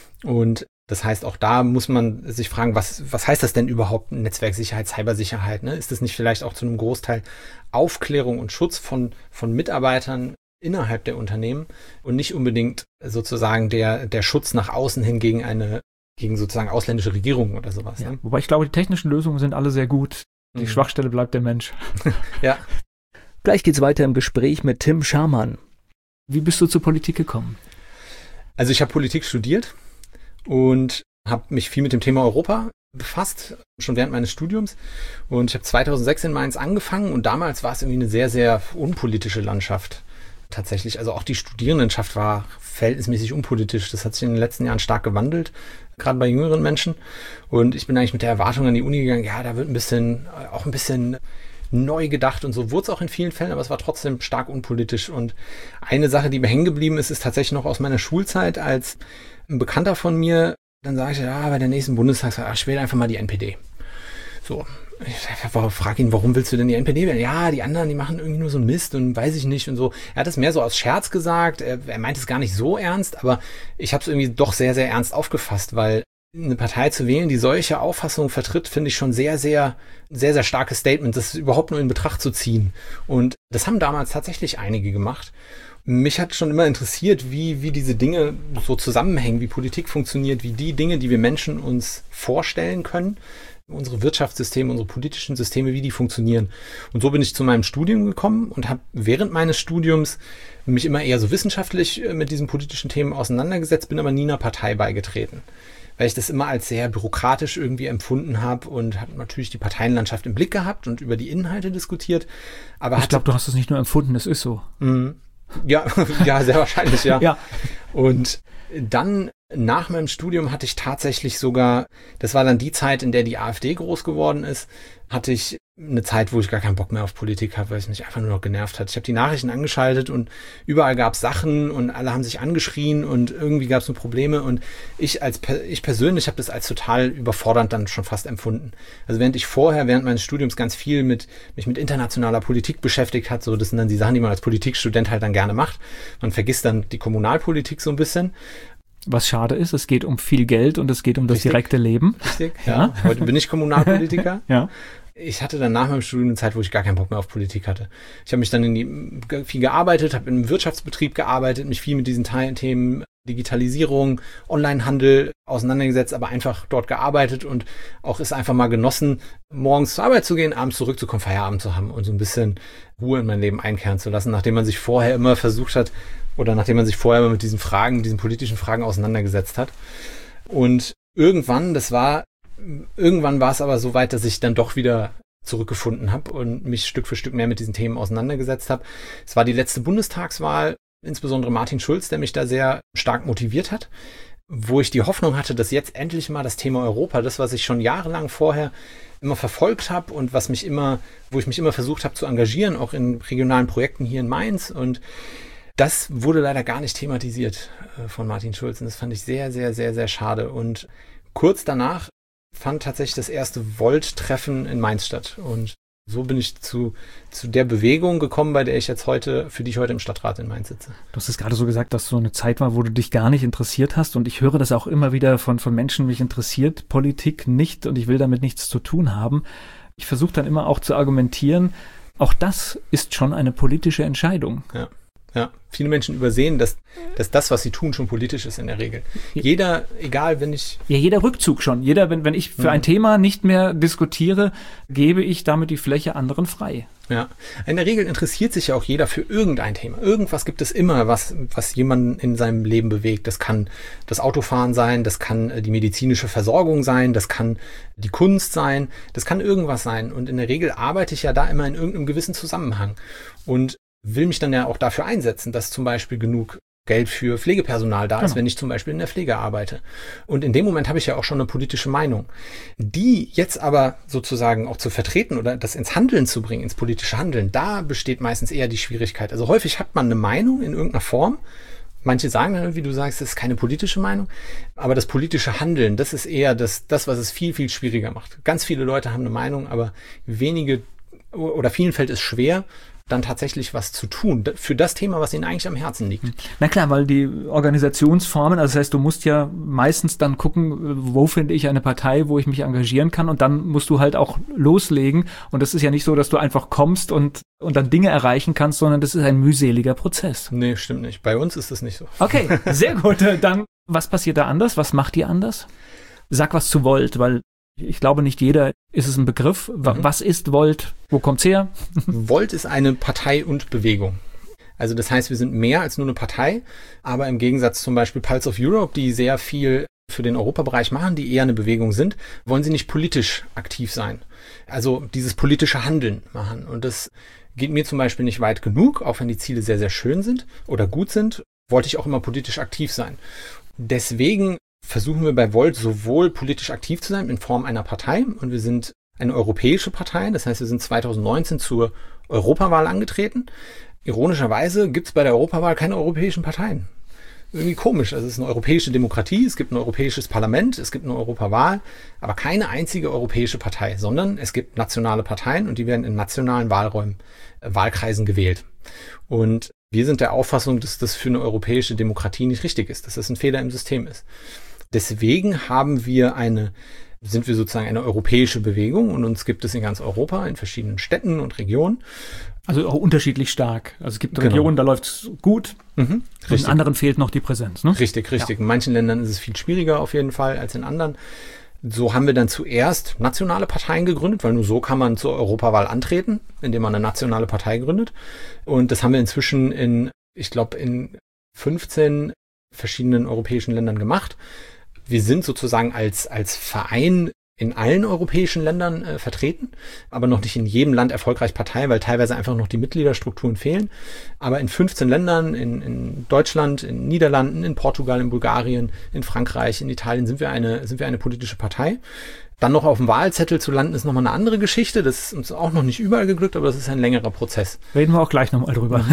S5: Und das heißt, auch da muss man sich fragen, was heißt das denn überhaupt, Netzwerksicherheit, Cybersicherheit? Ne? Ist das nicht vielleicht auch zu einem Großteil Aufklärung und Schutz von Mitarbeitern innerhalb der Unternehmen und nicht unbedingt sozusagen der Schutz nach außen hin gegen sozusagen ausländische Regierungen oder sowas?
S1: Ja,
S5: ne?
S1: wobei ich glaube, die technischen Lösungen sind alle sehr gut. Die Schwachstelle bleibt der Mensch.
S5: Ja.
S6: Gleich geht's weiter im Gespräch mit Tim Scharmann.
S1: Wie bist du zur Politik gekommen?
S5: Also ich habe Politik studiert und habe mich viel mit dem Thema Europa befasst, schon während meines Studiums. Und ich habe 2006 in Mainz angefangen und damals war es irgendwie eine sehr, sehr unpolitische Landschaft. Tatsächlich, also auch die Studierendenschaft war verhältnismäßig unpolitisch. Das hat sich in den letzten Jahren stark gewandelt, gerade bei jüngeren Menschen. Und ich bin eigentlich mit der Erwartung an die Uni gegangen, ja, da wird ein bisschen neu gedacht und so wurde es auch in vielen Fällen, aber es war trotzdem stark unpolitisch. Und eine Sache, die mir hängen geblieben ist, ist tatsächlich noch aus meiner Schulzeit, als ein Bekannter von mir dann sagte, ja, bei der nächsten Bundestagswahl, ich wähle einfach mal die NPD. So. Ich frage ihn, warum willst du denn die NPD wählen? Ja, die anderen, die machen irgendwie nur so einen Mist und weiß ich nicht und so. Er hat es mehr so aus Scherz gesagt, er meint es gar nicht so ernst, aber ich habe es irgendwie doch sehr, sehr ernst aufgefasst, weil eine Partei zu wählen, die solche Auffassungen vertritt, finde ich schon sehr, sehr, sehr, sehr starkes Statement, das überhaupt nur in Betracht zu ziehen. Und das haben damals tatsächlich einige gemacht. Mich hat schon immer interessiert, wie diese Dinge so zusammenhängen, wie Politik funktioniert, wie die Dinge, die wir Menschen uns vorstellen können, unsere Wirtschaftssysteme, unsere politischen Systeme, wie die funktionieren. Und so bin ich zu meinem Studium gekommen und habe während meines Studiums mich immer eher so wissenschaftlich mit diesen politischen Themen auseinandergesetzt, bin aber nie einer Partei beigetreten, weil ich das immer als sehr bürokratisch irgendwie empfunden habe und habe natürlich die Parteienlandschaft im Blick gehabt und über die Inhalte diskutiert. Aber
S1: ich glaube, du hast es nicht nur empfunden, es ist so.
S5: Ja, ja, sehr wahrscheinlich, ja.
S1: Ja.
S5: Und dann nach meinem Studium hatte ich tatsächlich sogar, das war dann die Zeit, in der die AfD groß geworden ist, hatte ich eine Zeit, wo ich gar keinen Bock mehr auf Politik habe, weil es mich einfach nur noch genervt hat. Ich habe die Nachrichten angeschaltet und überall gab es Sachen und alle haben sich angeschrien und irgendwie gab es nur Probleme und ich persönlich habe das als total überfordernd dann schon fast empfunden. Also während meines Studiums ganz viel mich mit internationaler Politik beschäftigt hat, so das sind dann die Sachen, die man als Politikstudent halt dann gerne macht. Man vergisst dann die Kommunalpolitik so ein bisschen.
S1: Was schade ist, es geht um viel Geld und es geht um das direkte Leben.
S5: Richtig, ja. Heute bin ich Kommunalpolitiker.
S1: Ja.
S5: Ich hatte dann nach meinem Studium eine Zeit, wo ich gar keinen Bock mehr auf Politik hatte. Ich habe mich dann viel gearbeitet, habe in einem Wirtschaftsbetrieb gearbeitet, mich viel mit diesen Themen Digitalisierung, Onlinehandel auseinandergesetzt, aber einfach dort gearbeitet und auch es einfach mal genossen, morgens zur Arbeit zu gehen, abends zurückzukommen, Feierabend zu haben und so ein bisschen Ruhe in mein Leben einkehren zu lassen, nachdem man sich vorher immer mit diesen politischen Fragen auseinandergesetzt hat. Und irgendwann war es aber so weit, dass ich dann doch wieder zurückgefunden habe und mich Stück für Stück mehr mit diesen Themen auseinandergesetzt habe. Es war die letzte Bundestagswahl, insbesondere Martin Schulz, der mich da sehr stark motiviert hat, wo ich die Hoffnung hatte, dass jetzt endlich mal das Thema Europa, das, was ich schon jahrelang vorher immer verfolgt habe und wo ich mich immer versucht habe zu engagieren, auch in regionalen Projekten hier in Mainz, und das wurde leider gar nicht thematisiert von Martin Schulz und das fand ich sehr, sehr, sehr, sehr schade. Und kurz danach fand tatsächlich das erste Volt-Treffen in Mainz statt. Und so bin ich zu der Bewegung gekommen, für die ich heute im Stadtrat in Mainz sitze.
S1: Du hast es gerade so gesagt, dass so eine Zeit war, wo du dich gar nicht interessiert hast. Und ich höre das auch immer wieder von Menschen, mich interessiert Politik nicht und ich will damit nichts zu tun haben. Ich versuche dann immer auch zu argumentieren, auch das ist schon eine politische Entscheidung.
S5: Ja, viele Menschen übersehen, dass das, was sie tun, schon politisch ist in der Regel. Jeder Rückzug schon. Wenn ich für ein Thema nicht mehr diskutiere, gebe ich damit die Fläche anderen frei. Ja, in der Regel interessiert sich ja auch jeder für irgendein Thema. Irgendwas gibt es immer, was jemanden in seinem Leben bewegt. Das kann das Autofahren sein, das kann die medizinische Versorgung sein, das kann die Kunst sein, das kann irgendwas sein. Und in der Regel arbeite ich ja da immer in irgendeinem gewissen Zusammenhang. Und will mich dann ja auch dafür einsetzen, dass zum Beispiel genug Geld für Pflegepersonal da ist, wenn ich zum Beispiel in der Pflege arbeite. Und in dem Moment habe ich ja auch schon eine politische Meinung. Die jetzt aber sozusagen auch zu vertreten oder das ins Handeln zu bringen, ins politische Handeln, da besteht meistens eher die Schwierigkeit. Also häufig hat man eine Meinung in irgendeiner Form. Manche sagen dann, wie du sagst, das ist keine politische Meinung. Aber das politische Handeln, das ist eher das, was es viel, viel schwieriger macht. Ganz viele Leute haben eine Meinung, aber vielen fällt es schwer, dann tatsächlich was zu tun für das Thema, was ihnen eigentlich am Herzen liegt.
S1: Na klar, weil die Organisationsformen, also das heißt, du musst ja meistens dann gucken, wo finde ich eine Partei, wo ich mich engagieren kann, und dann musst du halt auch loslegen, und das ist ja nicht so, dass du einfach kommst und dann Dinge erreichen kannst, sondern das ist ein mühseliger Prozess.
S5: Nee, stimmt nicht. Bei uns ist das nicht so.
S1: Okay, sehr gut. Dann, was passiert da anders? Was macht ihr anders? Sag was zu Volt, weil Ich glaube, nicht jeder ist es ein Begriff. Was ist Volt? Wo kommt's her?
S5: Volt ist eine Partei und Bewegung. Also das heißt, wir sind mehr als nur eine Partei, aber im Gegensatz zum Beispiel Pulse of Europe, die sehr viel für den Europabereich machen, die eher eine Bewegung sind, wollen sie nicht politisch aktiv sein. Also dieses politische Handeln machen. Und das geht mir zum Beispiel nicht weit genug, auch wenn die Ziele sehr, sehr schön sind oder gut sind, wollte ich auch immer politisch aktiv sein. Deswegen versuchen wir bei Volt sowohl politisch aktiv zu sein in Form einer Partei, und wir sind eine europäische Partei, das heißt, wir sind 2019 zur Europawahl angetreten. Ironischerweise gibt es bei der Europawahl keine europäischen Parteien. Irgendwie komisch. Also es ist eine europäische Demokratie, es gibt ein europäisches Parlament, es gibt eine Europawahl, aber keine einzige europäische Partei, sondern es gibt nationale Parteien und die werden in nationalen Wahlräumen, Wahlkreisen gewählt. Und wir sind der Auffassung, dass das für eine europäische Demokratie nicht richtig ist, dass das ein Fehler im System ist. Deswegen sind wir sozusagen eine europäische Bewegung und uns gibt es in ganz Europa, in verschiedenen Städten und Regionen.
S1: Also auch unterschiedlich stark. Also es gibt Regionen, da läuft es gut, und in anderen fehlt noch die Präsenz. Ne?
S5: Richtig. Ja. In manchen Ländern ist es viel schwieriger auf jeden Fall als in anderen. So haben wir dann zuerst nationale Parteien gegründet, weil nur so kann man zur Europawahl antreten, indem man eine nationale Partei gründet. Und das haben wir inzwischen in 15 verschiedenen europäischen Ländern gemacht. Wir sind sozusagen als Verein in allen europäischen Ländern vertreten, aber noch nicht in jedem Land erfolgreich Partei, weil teilweise einfach noch die Mitgliederstrukturen fehlen. Aber in 15 Ländern, in Deutschland, in Niederlanden, in Portugal, in Bulgarien, in Frankreich, in Italien sind wir eine politische Partei. Dann noch auf dem Wahlzettel zu landen, ist nochmal eine andere Geschichte. Das ist uns auch noch nicht überall geglückt, aber das ist ein längerer Prozess.
S1: Reden wir auch gleich nochmal drüber,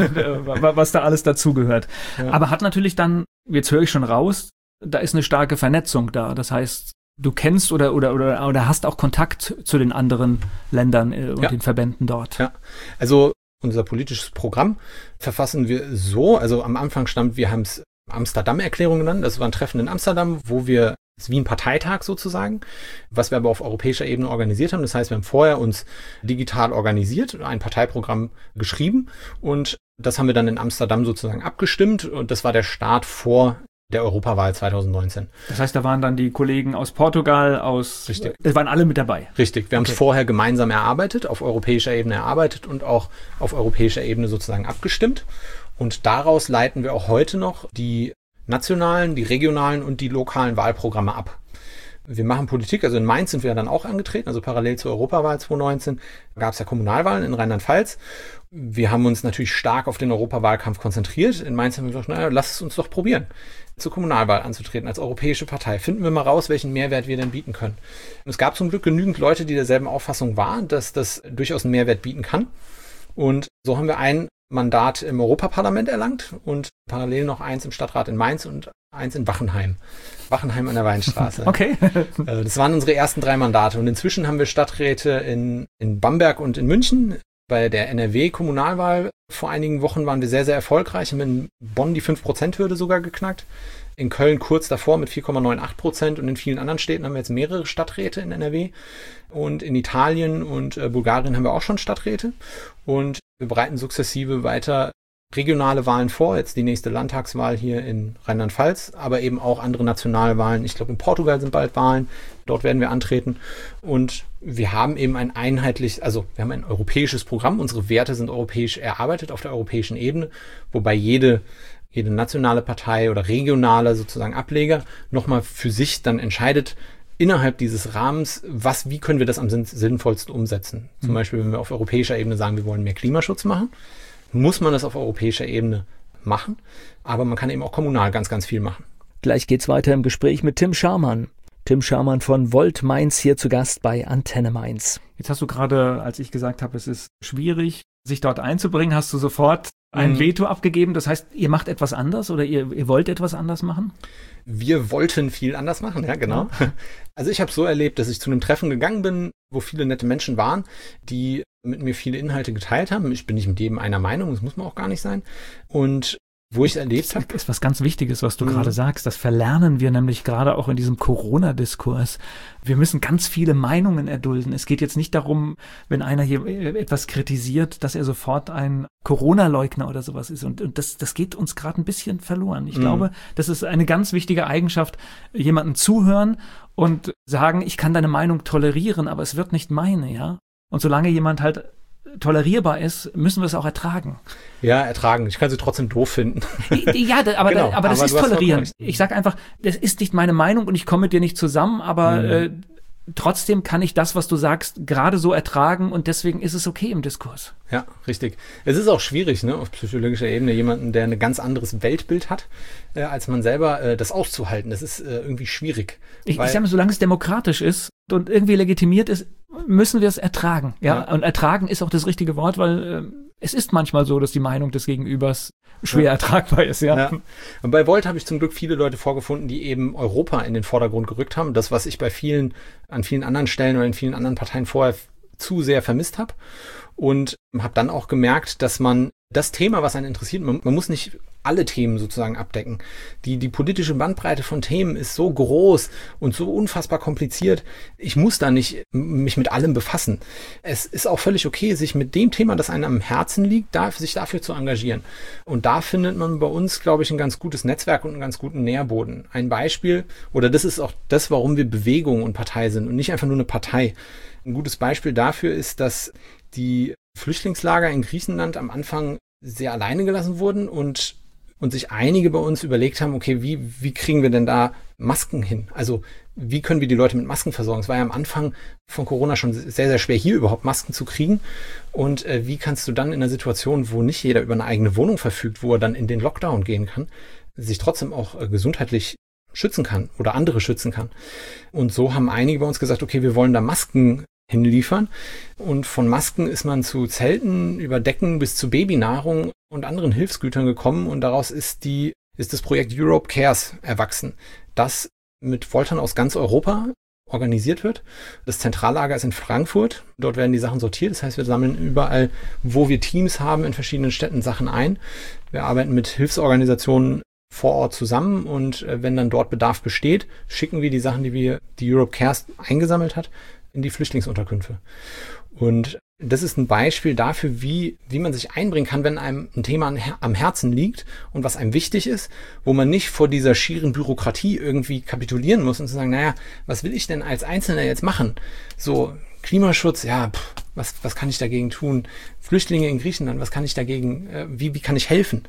S1: was da alles dazugehört. Ja. Aber hat natürlich dann, jetzt höre ich schon raus, da ist eine starke Vernetzung da. Das heißt, du kennst oder hast auch Kontakt zu den anderen Ländern und den Verbänden dort. Ja,
S5: also unser politisches Programm verfassen wir so, also am Anfang wir haben es Amsterdam-Erklärung genannt, das war ein Treffen in Amsterdam, das ist wie ein Parteitag sozusagen, was wir aber auf europäischer Ebene organisiert haben. Das heißt, wir haben vorher uns digital organisiert, ein Parteiprogramm geschrieben und das haben wir dann in Amsterdam sozusagen abgestimmt und das war der Start vor der Europawahl 2019.
S1: Das heißt, da waren dann die Kollegen aus Portugal,
S5: Richtig.
S1: Das waren alle mit dabei.
S5: Richtig. Wir haben es vorher gemeinsam erarbeitet, auf europäischer Ebene und auch auf europäischer Ebene sozusagen abgestimmt. Und daraus leiten wir auch heute noch die nationalen, die regionalen und die lokalen Wahlprogramme ab. Wir machen Politik, also in Mainz sind wir dann auch angetreten, also parallel zur Europawahl 2019 gab es ja Kommunalwahlen in Rheinland-Pfalz. Wir haben uns natürlich stark auf den Europawahlkampf konzentriert. In Mainz haben wir gesagt, lass es uns doch probieren, zur Kommunalwahl anzutreten als europäische Partei. Finden wir mal raus, welchen Mehrwert wir denn bieten können. Und es gab zum Glück genügend Leute, die derselben Auffassung waren, dass das durchaus einen Mehrwert bieten kann. Und so haben wir ein Mandat im Europaparlament erlangt und parallel noch eins im Stadtrat in Mainz und eins in Wachenheim. Wachenheim an der Weinstraße.
S1: Okay.
S5: Das waren unsere ersten 3 Mandate. Und inzwischen haben wir Stadträte in Bamberg und in München. Bei der NRW-Kommunalwahl vor einigen Wochen waren wir sehr, sehr erfolgreich. Haben in Bonn die 5%-Hürde sogar geknackt. In Köln kurz davor mit 4,98% und in vielen anderen Städten haben wir jetzt mehrere Stadträte in NRW. Und in Italien und Bulgarien haben wir auch schon Stadträte. Und wir bereiten sukzessive weiter regionale Wahlen vor. Jetzt die nächste Landtagswahl hier in Rheinland-Pfalz, aber eben auch andere nationale Wahlen. Ich glaube, in Portugal sind bald Wahlen. Dort werden wir antreten. Und wir haben eben wir haben ein europäisches Programm. Unsere Werte sind europäisch erarbeitet auf der europäischen Ebene, wobei jede nationale Partei oder regionale sozusagen Ableger nochmal für sich dann entscheidet, innerhalb dieses Rahmens, wie können wir das am sinnvollsten umsetzen. Zum Beispiel, wenn wir auf europäischer Ebene sagen, wir wollen mehr Klimaschutz machen, muss man das auf europäischer Ebene machen, aber man kann eben auch kommunal ganz, ganz viel machen.
S6: Gleich geht's weiter im Gespräch mit Tim Scharmann. Tim Scharmann von Volt Mainz hier zu Gast bei Antenne Mainz.
S1: Jetzt hast du gerade, als ich gesagt habe, es ist schwierig, sich dort einzubringen, hast du sofort ein Veto abgegeben. Das heißt, ihr macht etwas anders oder ihr wollt etwas anders machen?
S5: Wir wollten viel anders machen, ja, genau. Ja. Also ich habe so erlebt, dass ich zu einem Treffen gegangen bin, wo viele nette Menschen waren, die mit mir viele Inhalte geteilt haben. Ich bin nicht mit jedem einer Meinung, das muss man auch gar nicht sein. Und wo ich erlebt habe.
S1: Das ist was ganz Wichtiges, was du gerade sagst. Das verlernen wir nämlich gerade auch in diesem Corona-Diskurs. Wir müssen ganz viele Meinungen erdulden. Es geht jetzt nicht darum, wenn einer hier etwas kritisiert, dass er sofort ein Corona-Leugner oder sowas ist. Und das geht uns gerade ein bisschen verloren. Ich glaube, das ist eine ganz wichtige Eigenschaft, jemandem zuhören und sagen, ich kann deine Meinung tolerieren, aber es wird nicht meine, ja. Und solange jemand halt tolerierbar ist, müssen wir es auch ertragen.
S5: Ja, ertragen. Ich kann sie trotzdem doof finden.
S1: Ja, aber,
S5: Genau,
S1: aber das
S5: aber
S1: ist
S5: du hast
S1: tolerieren.
S5: vollkommen recht.
S1: Ich sage einfach, das ist nicht meine Meinung und ich komme mit dir nicht zusammen, aber trotzdem kann ich das, was du sagst, gerade so ertragen und deswegen ist es okay im Diskurs.
S5: Ja, richtig. Es ist auch schwierig, ne, auf psychologischer Ebene jemanden, der ein ganz anderes Weltbild hat, als man selber, das auszuhalten. Das ist irgendwie schwierig.
S1: Ich sage mal, solange es demokratisch ist und irgendwie legitimiert ist, müssen wir es ertragen. Ja? Und ertragen ist auch das richtige Wort, weil es ist manchmal so, dass die Meinung des Gegenübers schwer ertragbar ist. Ja.
S5: Und bei Volt habe ich zum Glück viele Leute vorgefunden, die eben Europa in den Vordergrund gerückt haben. Das, was ich an vielen anderen Stellen oder in vielen anderen Parteien vorher zu sehr vermisst habe. Und habe dann auch gemerkt, dass man das Thema, was einen interessiert, man muss nicht alle Themen sozusagen abdecken. Die politische Bandbreite von Themen ist so groß und so unfassbar kompliziert. Ich muss da nicht mich mit allem befassen. Es ist auch völlig okay, sich mit dem Thema, das einem am Herzen liegt, sich dafür zu engagieren. Und da findet man bei uns, glaube ich, ein ganz gutes Netzwerk und einen ganz guten Nährboden. Ein Beispiel, oder das ist auch das, warum wir Bewegung und Partei sind und nicht einfach nur eine Partei. Ein gutes Beispiel dafür ist, dass die Flüchtlingslager in Griechenland am Anfang sehr alleine gelassen wurden und sich einige bei uns überlegt haben, okay, wie kriegen wir denn da Masken hin? Also wie können wir die Leute mit Masken versorgen? Es war ja am Anfang von Corona schon sehr, sehr schwer, hier überhaupt Masken zu kriegen. Und wie kannst du dann in einer Situation, wo nicht jeder über eine eigene Wohnung verfügt, wo er dann in den Lockdown gehen kann, sich trotzdem auch gesundheitlich schützen kann oder andere schützen kann? Und so haben einige bei uns gesagt, okay, wir wollen da Masken hinliefern. Und von Masken ist man zu Zelten, über Decken bis zu Babynahrung und anderen Hilfsgütern gekommen. Und daraus ist das Projekt Europe Cares erwachsen, das mit Voltern aus ganz Europa organisiert wird. Das Zentrallager ist in Frankfurt. Dort werden die Sachen sortiert. Das heißt, wir sammeln überall, wo wir Teams haben, in verschiedenen Städten Sachen ein. Wir arbeiten mit Hilfsorganisationen vor Ort zusammen und wenn dann dort Bedarf besteht, schicken wir die Sachen, die Europe Cares eingesammelt hat, in die Flüchtlingsunterkünfte. Und das ist ein Beispiel dafür, wie man sich einbringen kann, wenn einem ein Thema am Herzen liegt und was einem wichtig ist, wo man nicht vor dieser schieren Bürokratie irgendwie kapitulieren muss und zu sagen, naja, was will ich denn als Einzelner jetzt machen? So, Klimaschutz, ja, was kann ich dagegen tun? Flüchtlinge in Griechenland, was kann ich dagegen, wie kann ich helfen?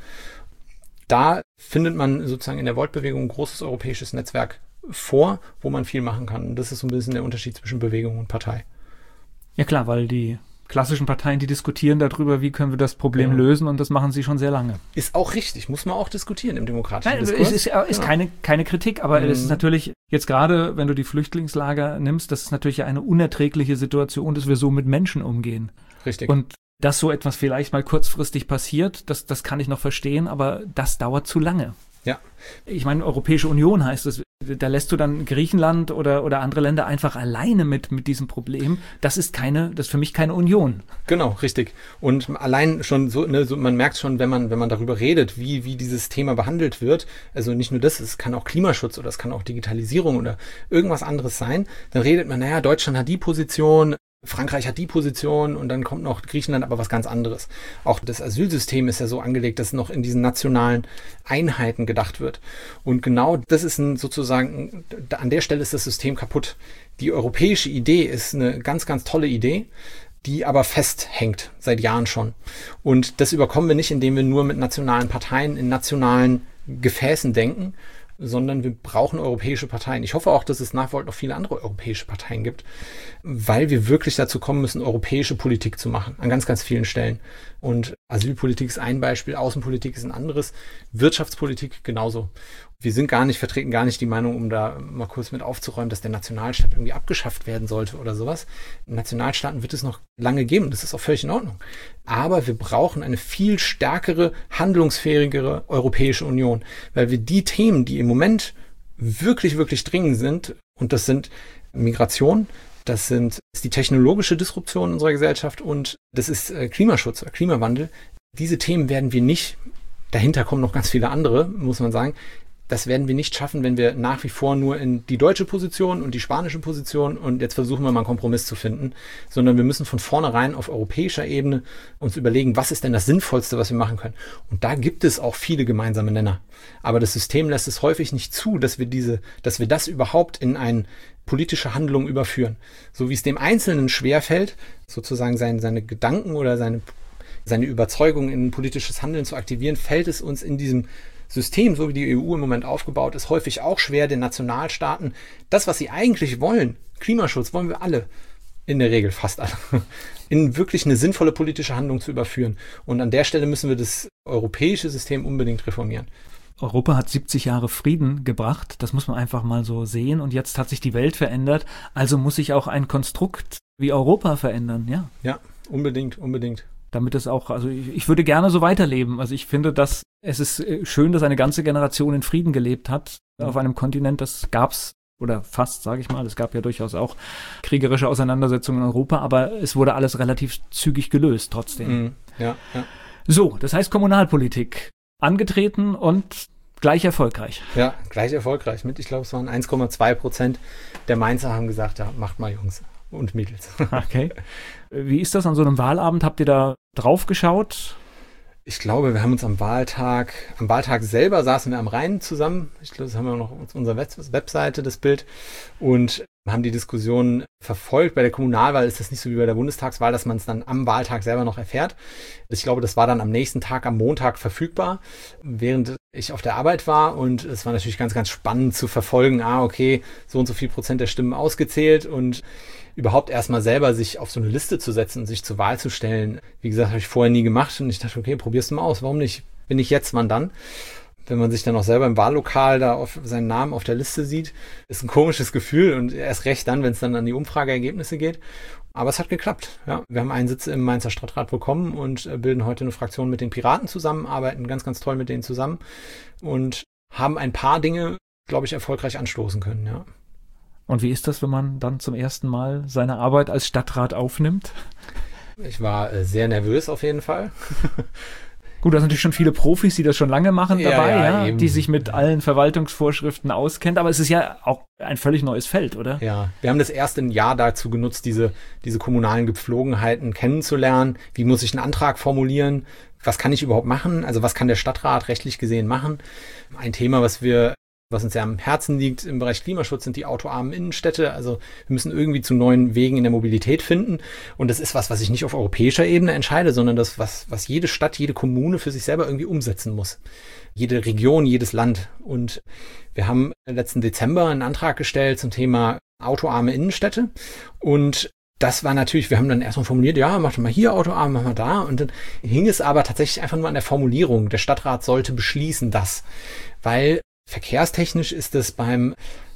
S5: Da findet man sozusagen in der Volt-Bewegung ein großes europäisches Netzwerk vor, wo man viel machen kann. Und das ist so ein bisschen der Unterschied zwischen Bewegung und Partei.
S1: Ja klar, weil die klassischen Parteien, die diskutieren darüber, wie können wir das Problem lösen und das machen sie schon sehr lange.
S5: Ist auch richtig, muss man auch diskutieren im demokratischen Diskurs.
S1: Es ist keine Kritik, aber es ist natürlich jetzt gerade, wenn du die Flüchtlingslager nimmst, das ist natürlich eine unerträgliche Situation, dass wir so mit Menschen umgehen.
S5: Richtig.
S1: Und dass so etwas vielleicht mal kurzfristig passiert, das kann ich noch verstehen, aber das dauert zu lange.
S5: Ja.
S1: Ich meine, Europäische Union heißt es, da lässt du dann Griechenland oder andere Länder einfach alleine mit diesem Problem. Das ist für mich keine Union.
S5: Genau, richtig. Und allein schon so, man merkt schon, wenn man darüber redet, wie dieses Thema behandelt wird, also nicht nur das, es kann auch Klimaschutz oder es kann auch Digitalisierung oder irgendwas anderes sein, dann redet man, naja, Deutschland hat die Position, Frankreich hat die Position und dann kommt noch Griechenland, aber was ganz anderes. Auch das Asylsystem ist ja so angelegt, dass noch in diesen nationalen Einheiten gedacht wird. Und genau das ist sozusagen, an der Stelle ist das System kaputt. Die europäische Idee ist eine ganz, ganz tolle Idee, die aber festhängt, seit Jahren schon. Und das überkommen wir nicht, indem wir nur mit nationalen Parteien in nationalen Gefäßen denken, sondern wir brauchen europäische Parteien. Ich hoffe auch, dass es nach Volt noch viele andere europäische Parteien gibt, weil wir wirklich dazu kommen müssen, europäische Politik zu machen, an ganz, ganz vielen Stellen. Und Asylpolitik ist ein Beispiel, Außenpolitik ist ein anderes, Wirtschaftspolitik genauso. Wir vertreten gar nicht die Meinung, um da mal kurz mit aufzuräumen, dass der Nationalstaat irgendwie abgeschafft werden sollte oder sowas. Nationalstaaten wird es noch lange geben, das ist auch völlig in Ordnung. Aber wir brauchen eine viel stärkere, handlungsfähigere Europäische Union, weil wir die Themen, die im Moment wirklich, wirklich dringend sind, und das sind Migration, das ist die technologische Disruption unserer Gesellschaft und das ist Klimaschutz, Klimawandel. Diese Themen werden wir nicht dahinter kommen noch ganz viele andere, muss man sagen. Das werden wir nicht schaffen, wenn wir nach wie vor nur in die deutsche Position und die spanische Position und jetzt versuchen wir mal einen Kompromiss zu finden, sondern wir müssen von vornherein auf europäischer Ebene uns überlegen, was ist denn das Sinnvollste, was wir machen können. Und da gibt es auch viele gemeinsame Nenner. Aber das System lässt es häufig nicht zu, dass wir das überhaupt in eine politische Handlung überführen. So wie es dem Einzelnen schwerfällt, sozusagen seine Gedanken oder seine Überzeugung in ein politisches Handeln zu aktivieren, fällt es uns in diesem System, so wie die EU im Moment aufgebaut ist, häufig auch schwer, den Nationalstaaten das, was sie eigentlich wollen, Klimaschutz wollen wir alle, in der Regel fast alle, in wirklich eine sinnvolle politische Handlung zu überführen. Und an der Stelle müssen wir das europäische System unbedingt reformieren.
S1: Europa hat 70 Jahre Frieden gebracht, das muss man einfach mal so sehen. Und jetzt hat sich die Welt verändert, also muss sich auch ein Konstrukt wie Europa verändern, ja.
S5: Ja, unbedingt.
S1: Damit es auch, also ich würde gerne so weiterleben. Also ich finde, dass es ist schön, dass eine ganze Generation in Frieden gelebt hat auf einem Kontinent. Das gab's, oder fast, sage ich mal. Es gab ja durchaus auch kriegerische Auseinandersetzungen in Europa, aber es wurde alles relativ zügig gelöst trotzdem.
S5: Ja.
S1: So, das heißt Kommunalpolitik. Angetreten und gleich erfolgreich.
S5: Ja, gleich erfolgreich. Ich glaube, es waren 1,2% der Mainzer haben gesagt, ja, macht mal Jungs und Mädels.
S1: Okay. Wie ist das an so einem Wahlabend? Habt ihr da drauf geschaut?
S5: Ich glaube, wir haben uns am Wahltag selber saßen wir am Rhein zusammen. Ich glaube, das haben wir noch auf unserer Webseite, das Bild. Und haben die Diskussion verfolgt. Bei der Kommunalwahl ist das nicht so wie bei der Bundestagswahl, dass man es dann am Wahltag selber noch erfährt. Ich glaube, das war dann am nächsten Tag, am Montag verfügbar, während ich auf der Arbeit war. Und es war natürlich ganz, ganz spannend zu verfolgen. Okay, so und so viel Prozent der Stimmen ausgezählt und überhaupt erstmal selber sich auf so eine Liste zu setzen und sich zur Wahl zu stellen. Wie gesagt, habe ich vorher nie gemacht und ich dachte, okay, probier's mal aus. Warum nicht? Bin ich jetzt, wann dann? Wenn man sich dann auch selber im Wahllokal da auf seinen Namen auf der Liste sieht, ist ein komisches Gefühl und erst recht dann, wenn es dann an die Umfrageergebnisse geht. Aber es hat geklappt. Ja, wir haben einen Sitz im Mainzer Stadtrat bekommen und bilden heute eine Fraktion mit den Piraten zusammen, arbeiten ganz, ganz toll mit denen zusammen und haben ein paar Dinge, glaube ich, erfolgreich anstoßen können. Ja.
S1: Und wie ist das, wenn man dann zum ersten Mal seine Arbeit als Stadtrat aufnimmt?
S5: Ich war sehr nervös auf jeden Fall.
S1: Gut, da sind natürlich schon viele Profis, die das schon lange machen dabei,
S5: ja,
S1: die sich mit allen Verwaltungsvorschriften auskennen. Aber es ist ja auch ein völlig neues Feld, oder?
S5: Ja, wir haben das erste Jahr dazu genutzt, diese kommunalen Gepflogenheiten kennenzulernen. Wie muss ich einen Antrag formulieren? Was kann ich überhaupt machen? Also was kann der Stadtrat rechtlich gesehen machen? Ein Thema, was uns ja am Herzen liegt im Bereich Klimaschutz, sind die autoarmen Innenstädte. Also wir müssen irgendwie zu neuen Wegen in der Mobilität finden. Und das ist was ich nicht auf europäischer Ebene entscheide, sondern das, was jede Stadt, jede Kommune für sich selber irgendwie umsetzen muss. Jede Region, jedes Land. Und wir haben letzten Dezember einen Antrag gestellt zum Thema autoarme Innenstädte. Und das war natürlich, wir haben dann erstmal formuliert, ja, mach mal hier autoarm, mach mal da. Und dann hing es aber tatsächlich einfach nur an der Formulierung. Der Stadtrat sollte beschließen das. Weil verkehrstechnisch ist das beim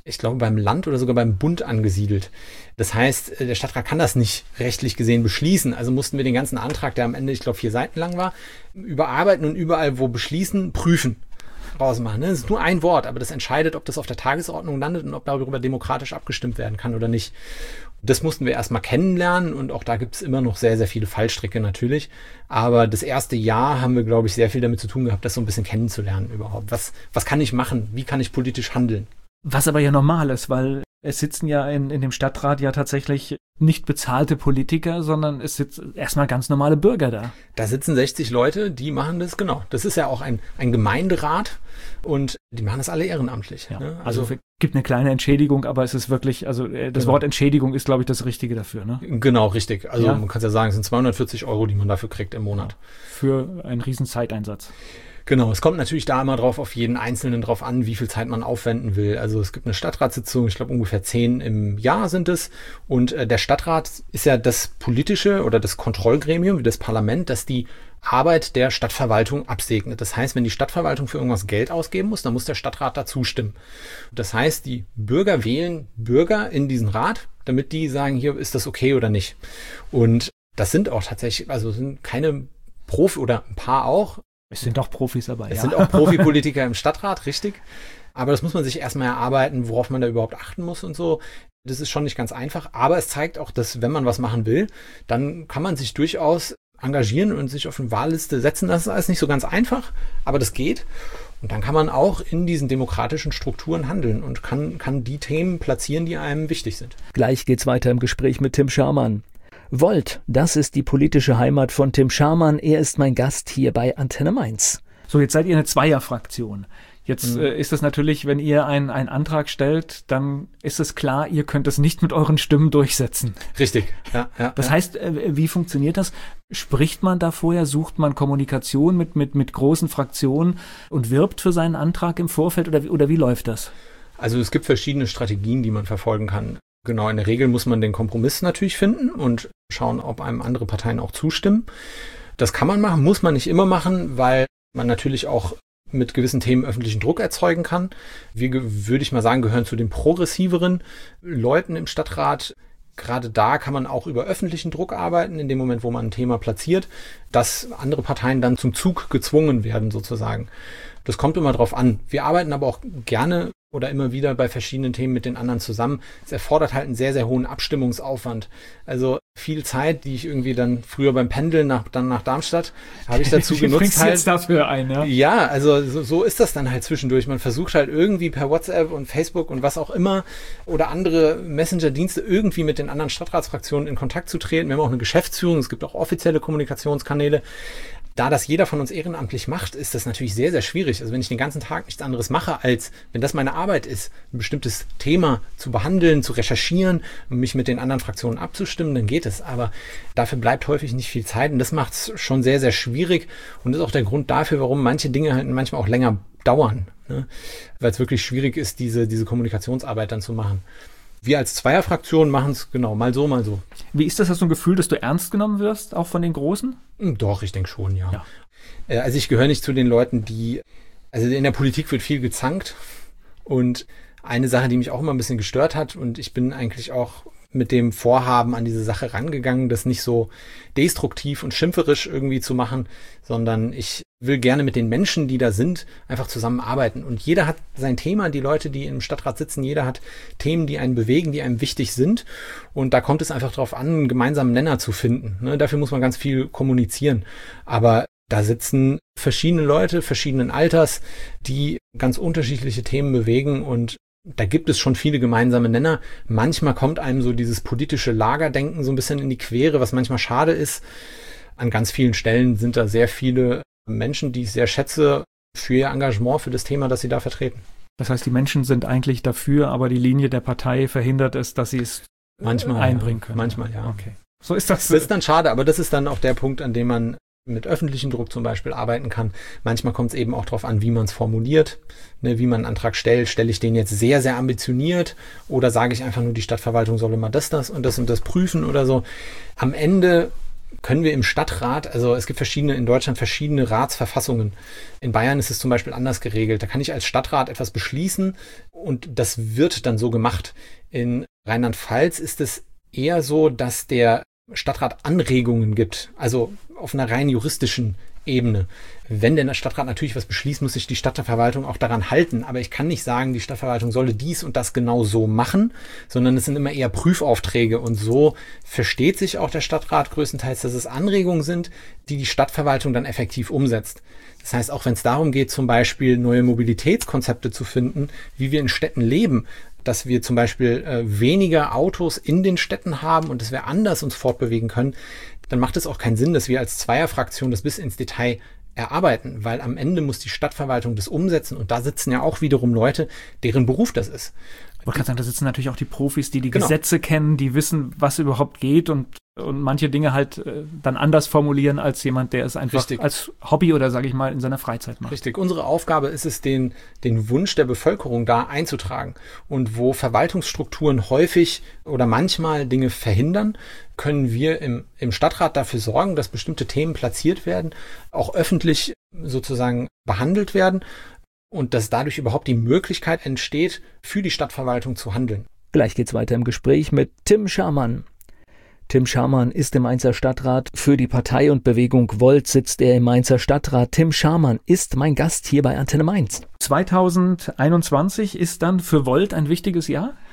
S5: Land oder sogar beim Bund angesiedelt. Das heißt, der Stadtrat kann das nicht rechtlich gesehen beschließen. Also mussten wir den ganzen Antrag, der am Ende, 4 Seiten lang war, überarbeiten und überall, wo beschließen, prüfen, rausmachen. Das ist nur ein Wort, aber das entscheidet, ob das auf der Tagesordnung landet und ob darüber demokratisch abgestimmt werden kann oder nicht. Das mussten wir erstmal kennenlernen und auch da gibt es immer noch sehr, sehr viele Fallstricke natürlich. Aber das erste Jahr haben wir, glaube ich, sehr viel damit zu tun gehabt, das so ein bisschen kennenzulernen überhaupt. Was kann ich machen? Wie kann ich politisch handeln?
S1: Was aber ja normal ist, weil es sitzen ja in dem Stadtrat ja tatsächlich nicht bezahlte Politiker, sondern es sitzen erstmal ganz normale Bürger da.
S5: Da sitzen 60 Leute, die machen das, genau. Das ist ja auch ein Gemeinderat und die machen das alle ehrenamtlich.
S1: Ja,
S5: ne?
S1: also es gibt eine kleine Entschädigung, aber es ist wirklich, also das Wort Entschädigung ist, glaube ich, das Richtige dafür. Ne?
S5: Genau, richtig. Also man kann es ja sagen, es sind 240 €, die man dafür kriegt im Monat.
S1: Für einen riesen Zeiteinsatz.
S5: Genau, es kommt natürlich da immer auf jeden Einzelnen drauf an, wie viel Zeit man aufwenden will. Also es gibt eine Stadtratssitzung, ich glaube ungefähr 10 im Jahr sind es. Und der Stadtrat ist ja das politische oder das Kontrollgremium, wie das Parlament, das die Arbeit der Stadtverwaltung absegnet. Das heißt, wenn die Stadtverwaltung für irgendwas Geld ausgeben muss, dann muss der Stadtrat da zustimmen. Das heißt, die Bürger wählen Bürger in diesen Rat, damit die sagen, hier ist das okay oder nicht. Und das sind auch tatsächlich, also sind keine Profi oder ein paar auch.
S1: Es sind auch Profis dabei.
S5: Es sind auch Profipolitiker im Stadtrat, richtig. Aber das muss man sich erstmal erarbeiten, worauf man da überhaupt achten muss und so. Das ist schon nicht ganz einfach. Aber es zeigt auch, dass wenn man was machen will, dann kann man sich durchaus engagieren und sich auf eine Wahlliste setzen. Das ist alles nicht so ganz einfach, aber das geht. Und dann kann man auch in diesen demokratischen Strukturen handeln und kann die Themen platzieren, die einem wichtig sind.
S6: Gleich geht's weiter im Gespräch mit Tim Scharmann. Volt, das ist die politische Heimat von Tim Scharmann. Er ist mein Gast hier bei Antenne Mainz.
S1: So, jetzt seid ihr eine Zweierfraktion. Jetzt ist es natürlich, wenn ihr einen Antrag stellt, dann ist es klar, ihr könnt es nicht mit euren Stimmen durchsetzen.
S5: Richtig, ja.
S1: Das heißt, wie funktioniert das? Spricht man da vorher, sucht man Kommunikation mit großen Fraktionen und wirbt für seinen Antrag im Vorfeld oder wie läuft das?
S5: Also es gibt verschiedene Strategien, die man verfolgen kann. Genau, in der Regel muss man den Kompromiss natürlich finden und schauen, ob einem andere Parteien auch zustimmen. Das kann man machen, muss man nicht immer machen, weil man natürlich auch mit gewissen Themen öffentlichen Druck erzeugen kann. Wir, würde ich mal sagen, gehören zu den progressiveren Leuten im Stadtrat. Gerade da kann man auch über öffentlichen Druck arbeiten, in dem Moment, wo man ein Thema platziert, dass andere Parteien dann zum Zug gezwungen werden, sozusagen. Das kommt immer drauf an. Wir arbeiten aber auch gerne oder immer wieder bei verschiedenen Themen mit den anderen zusammen. Es erfordert halt einen sehr, sehr hohen Abstimmungsaufwand. Also viel Zeit, die ich irgendwie dann früher beim Pendeln nach Darmstadt, habe ich dazu genutzt.
S1: Bringst halt jetzt dafür ein, ja?
S5: Ja, also so ist das dann halt zwischendurch. Man versucht halt irgendwie per WhatsApp und Facebook und was auch immer oder andere Messenger-Dienste irgendwie mit den anderen Stadtratsfraktionen in Kontakt zu treten. Wir haben auch eine Geschäftsführung, es gibt auch offizielle Kommunikationskanäle. Da das jeder von uns ehrenamtlich macht, ist das natürlich sehr, sehr schwierig. Also wenn ich den ganzen Tag nichts anderes mache, als wenn das meine Arbeit ist, ein bestimmtes Thema zu behandeln, zu recherchieren und mich mit den anderen Fraktionen abzustimmen, dann geht es. Aber dafür bleibt häufig nicht viel Zeit und das macht es schon sehr, sehr schwierig und ist auch der Grund dafür, warum manche Dinge halt manchmal auch länger dauern, ne? Weil es wirklich schwierig ist, diese Kommunikationsarbeit dann zu machen. Wir als Zweierfraktion machen es genau, mal so, mal so.
S1: Wie ist das? Hast du ein Gefühl, dass du ernst genommen wirst, auch von den Großen?
S5: Doch, ich denke schon, ja. Also ich gehöre nicht zu den Leuten, also in der Politik wird viel gezankt und eine Sache, die mich auch immer ein bisschen gestört hat und ich bin eigentlich auch mit dem Vorhaben an diese Sache rangegangen, das nicht so destruktiv und schimpferisch irgendwie zu machen, sondern ich will gerne mit den Menschen, die da sind, einfach zusammenarbeiten. Und jeder hat sein Thema, die Leute, die im Stadtrat sitzen, jeder hat Themen, die einen bewegen, die einem wichtig sind. Und da kommt es einfach darauf an, einen gemeinsamen Nenner zu finden. Ne? Dafür muss man ganz viel kommunizieren. Aber da sitzen verschiedene Leute, verschiedenen Alters, die ganz unterschiedliche Themen bewegen und da gibt es schon viele gemeinsame Nenner. Manchmal kommt einem so dieses politische Lagerdenken so ein bisschen in die Quere, was manchmal schade ist. An ganz vielen Stellen sind da sehr viele Menschen, die ich sehr schätze, für ihr Engagement, für das Thema, das sie da vertreten.
S1: Das heißt, die Menschen sind eigentlich dafür, aber die Linie der Partei verhindert es, dass sie es
S5: manchmal
S1: einbringen können.
S5: Manchmal, ja.
S1: Okay. So ist das.
S5: Das ist dann schade, aber das ist dann auch der Punkt, an dem man mit öffentlichem Druck zum Beispiel arbeiten kann. Manchmal kommt es eben auch darauf an, wie man es formuliert, ne, wie man einen Antrag stellt. Stelle ich den jetzt sehr, sehr ambitioniert oder sage ich einfach nur, die Stadtverwaltung soll immer das und das prüfen oder so. Am Ende können wir im Stadtrat, also es gibt in Deutschland verschiedene Ratsverfassungen. In Bayern ist es zum Beispiel anders geregelt. Da kann ich als Stadtrat etwas beschließen und das wird dann so gemacht. In Rheinland-Pfalz ist es eher so, dass der Stadtrat Anregungen gibt, also auf einer rein juristischen Ebene. Wenn der Stadtrat natürlich was beschließt, muss sich die Stadtverwaltung auch daran halten. Aber ich kann nicht sagen, die Stadtverwaltung solle dies und das genau so machen, sondern es sind immer eher Prüfaufträge. Und so versteht sich auch der Stadtrat größtenteils, dass es Anregungen sind, die die Stadtverwaltung dann effektiv umsetzt. Das heißt, auch wenn es darum geht, zum Beispiel neue Mobilitätskonzepte zu finden, wie wir in Städten leben, dass wir zum Beispiel weniger Autos in den Städten haben und dass wir anders uns fortbewegen können, dann macht es auch keinen Sinn, dass wir als Zweierfraktion das bis ins Detail erarbeiten, weil am Ende muss die Stadtverwaltung das umsetzen und da sitzen ja auch wiederum Leute, deren Beruf das ist.
S1: Ich wollte gerade sagen, da sitzen natürlich auch die Profis, die Gesetze kennen, die wissen, was überhaupt geht und manche Dinge halt dann anders formulieren als jemand, der es einfach als Hobby oder, sage ich mal, in seiner Freizeit macht.
S5: Richtig. Unsere Aufgabe ist es, den Wunsch der Bevölkerung da einzutragen. Und wo Verwaltungsstrukturen häufig oder manchmal Dinge verhindern, können wir im Stadtrat dafür sorgen, dass bestimmte Themen platziert werden, auch öffentlich sozusagen behandelt werden und dass dadurch überhaupt die Möglichkeit entsteht, für die Stadtverwaltung zu handeln.
S6: Gleich geht's weiter im Gespräch mit Tim Scharmann. Tim Scharmann ist im Mainzer Stadtrat. Für die Partei und Bewegung Volt sitzt er im Mainzer Stadtrat. Tim Scharmann ist mein Gast hier bei Antenne Mainz.
S1: 2021 ist dann für Volt ein wichtiges Jahr?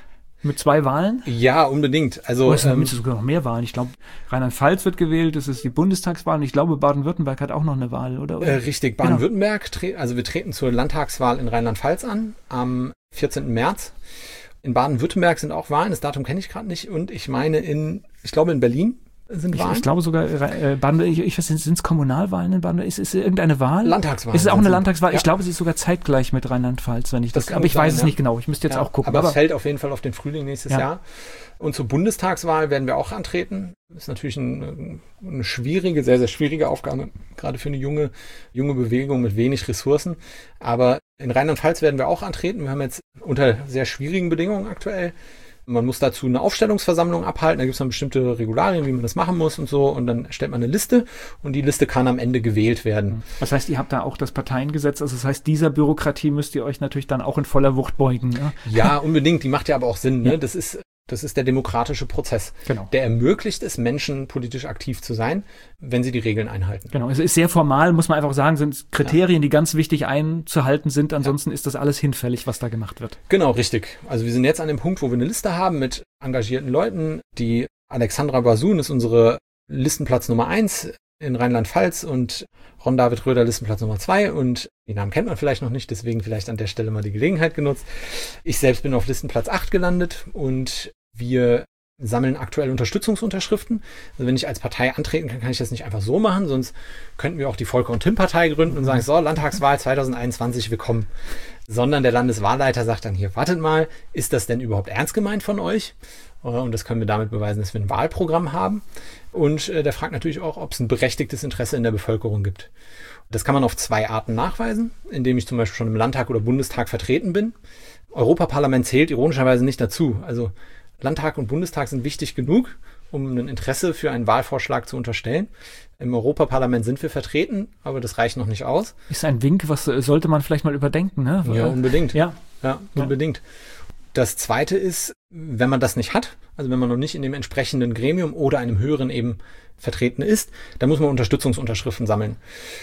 S1: Mit 2 Wahlen?
S5: Ja, unbedingt. Also
S1: es sind sogar noch mehr Wahlen. Ich glaube, Rheinland-Pfalz wird gewählt, das ist die Bundestagswahl und ich glaube, Baden-Württemberg hat auch noch eine Wahl, oder?
S5: Richtig, Baden-Württemberg, also wir treten zur Landtagswahl in Rheinland-Pfalz an, am 14. März. In Baden-Württemberg sind auch Wahlen, das Datum kenne ich gerade nicht. Und ich meine, ich glaube in Berlin sind Wahlen.
S1: Ich glaube sogar, ich weiß nicht, sind es Kommunalwahlen in Baden? Ist es irgendeine Wahl?
S5: Landtagswahl.
S1: Ist es auch eine Landtagswahl?
S5: Ja.
S1: Ich glaube, sie ist sogar zeitgleich mit Rheinland-Pfalz, wenn ich das aber ich
S5: sein,
S1: weiß es nicht genau. Ich müsste jetzt auch gucken.
S5: Aber es fällt auf jeden Fall auf den Frühling nächstes Jahr. Und zur Bundestagswahl werden wir auch antreten. Das ist natürlich eine schwierige, sehr, sehr schwierige Aufgabe, gerade für eine junge Bewegung mit wenig Ressourcen. Aber in Rheinland-Pfalz werden wir auch antreten. Wir haben jetzt unter sehr schwierigen Bedingungen aktuell. Man muss dazu eine Aufstellungsversammlung abhalten. Da gibt es dann bestimmte Regularien, wie man das machen muss und so. Und dann stellt man eine Liste und die Liste kann am Ende gewählt werden.
S1: Das heißt, ihr habt da auch das Parteiengesetz. Also das heißt, dieser Bürokratie müsst ihr euch natürlich dann auch in voller Wucht beugen. Ne?
S5: Ja, unbedingt. Die macht ja aber auch Sinn. Ne? Das ist der demokratische Prozess.
S1: Genau.
S5: Der ermöglicht es, Menschen politisch aktiv zu sein, wenn sie die Regeln einhalten.
S1: Genau. Es ist sehr formal, muss man einfach sagen, sind Kriterien, die ganz wichtig einzuhalten sind. Ansonsten ist das alles hinfällig, was da gemacht wird.
S5: Genau, richtig. Also wir sind jetzt an dem Punkt, wo wir eine Liste haben mit engagierten Leuten. Die Alexandra Basun ist unsere Listenplatz Nummer 1 in Rheinland-Pfalz und Ron David Röder Listenplatz Nummer 2 und die Namen kennt man vielleicht noch nicht, deswegen vielleicht an der Stelle mal die Gelegenheit genutzt. Ich selbst bin auf Listenplatz 8 gelandet und wir sammeln aktuell Unterstützungsunterschriften. Also wenn ich als Partei antreten kann, kann ich das nicht einfach so machen, sonst könnten wir auch die Volker- und Tim-Partei gründen und sagen, so, Landtagswahl 2021, wir kommen. Sondern der Landeswahlleiter sagt dann hier, wartet mal, ist das denn überhaupt ernst gemeint von euch? Und das können wir damit beweisen, dass wir ein Wahlprogramm haben. Und der fragt natürlich auch, ob es ein berechtigtes Interesse in der Bevölkerung gibt. Das kann man auf 2 Arten nachweisen, indem ich zum Beispiel schon im Landtag oder Bundestag vertreten bin. Europaparlament zählt ironischerweise nicht dazu. Also Landtag und Bundestag sind wichtig genug, um ein Interesse für einen Wahlvorschlag zu unterstellen. Im Europaparlament sind wir vertreten, aber das reicht noch nicht aus.
S1: Ist ein Wink, was sollte man vielleicht mal überdenken, ne?
S5: Ja, unbedingt.
S1: Ja,
S5: unbedingt. Das Zweite ist, wenn man das nicht hat, also wenn man noch nicht in dem entsprechenden Gremium oder einem höheren eben vertreten ist, dann muss man Unterstützungsunterschriften sammeln.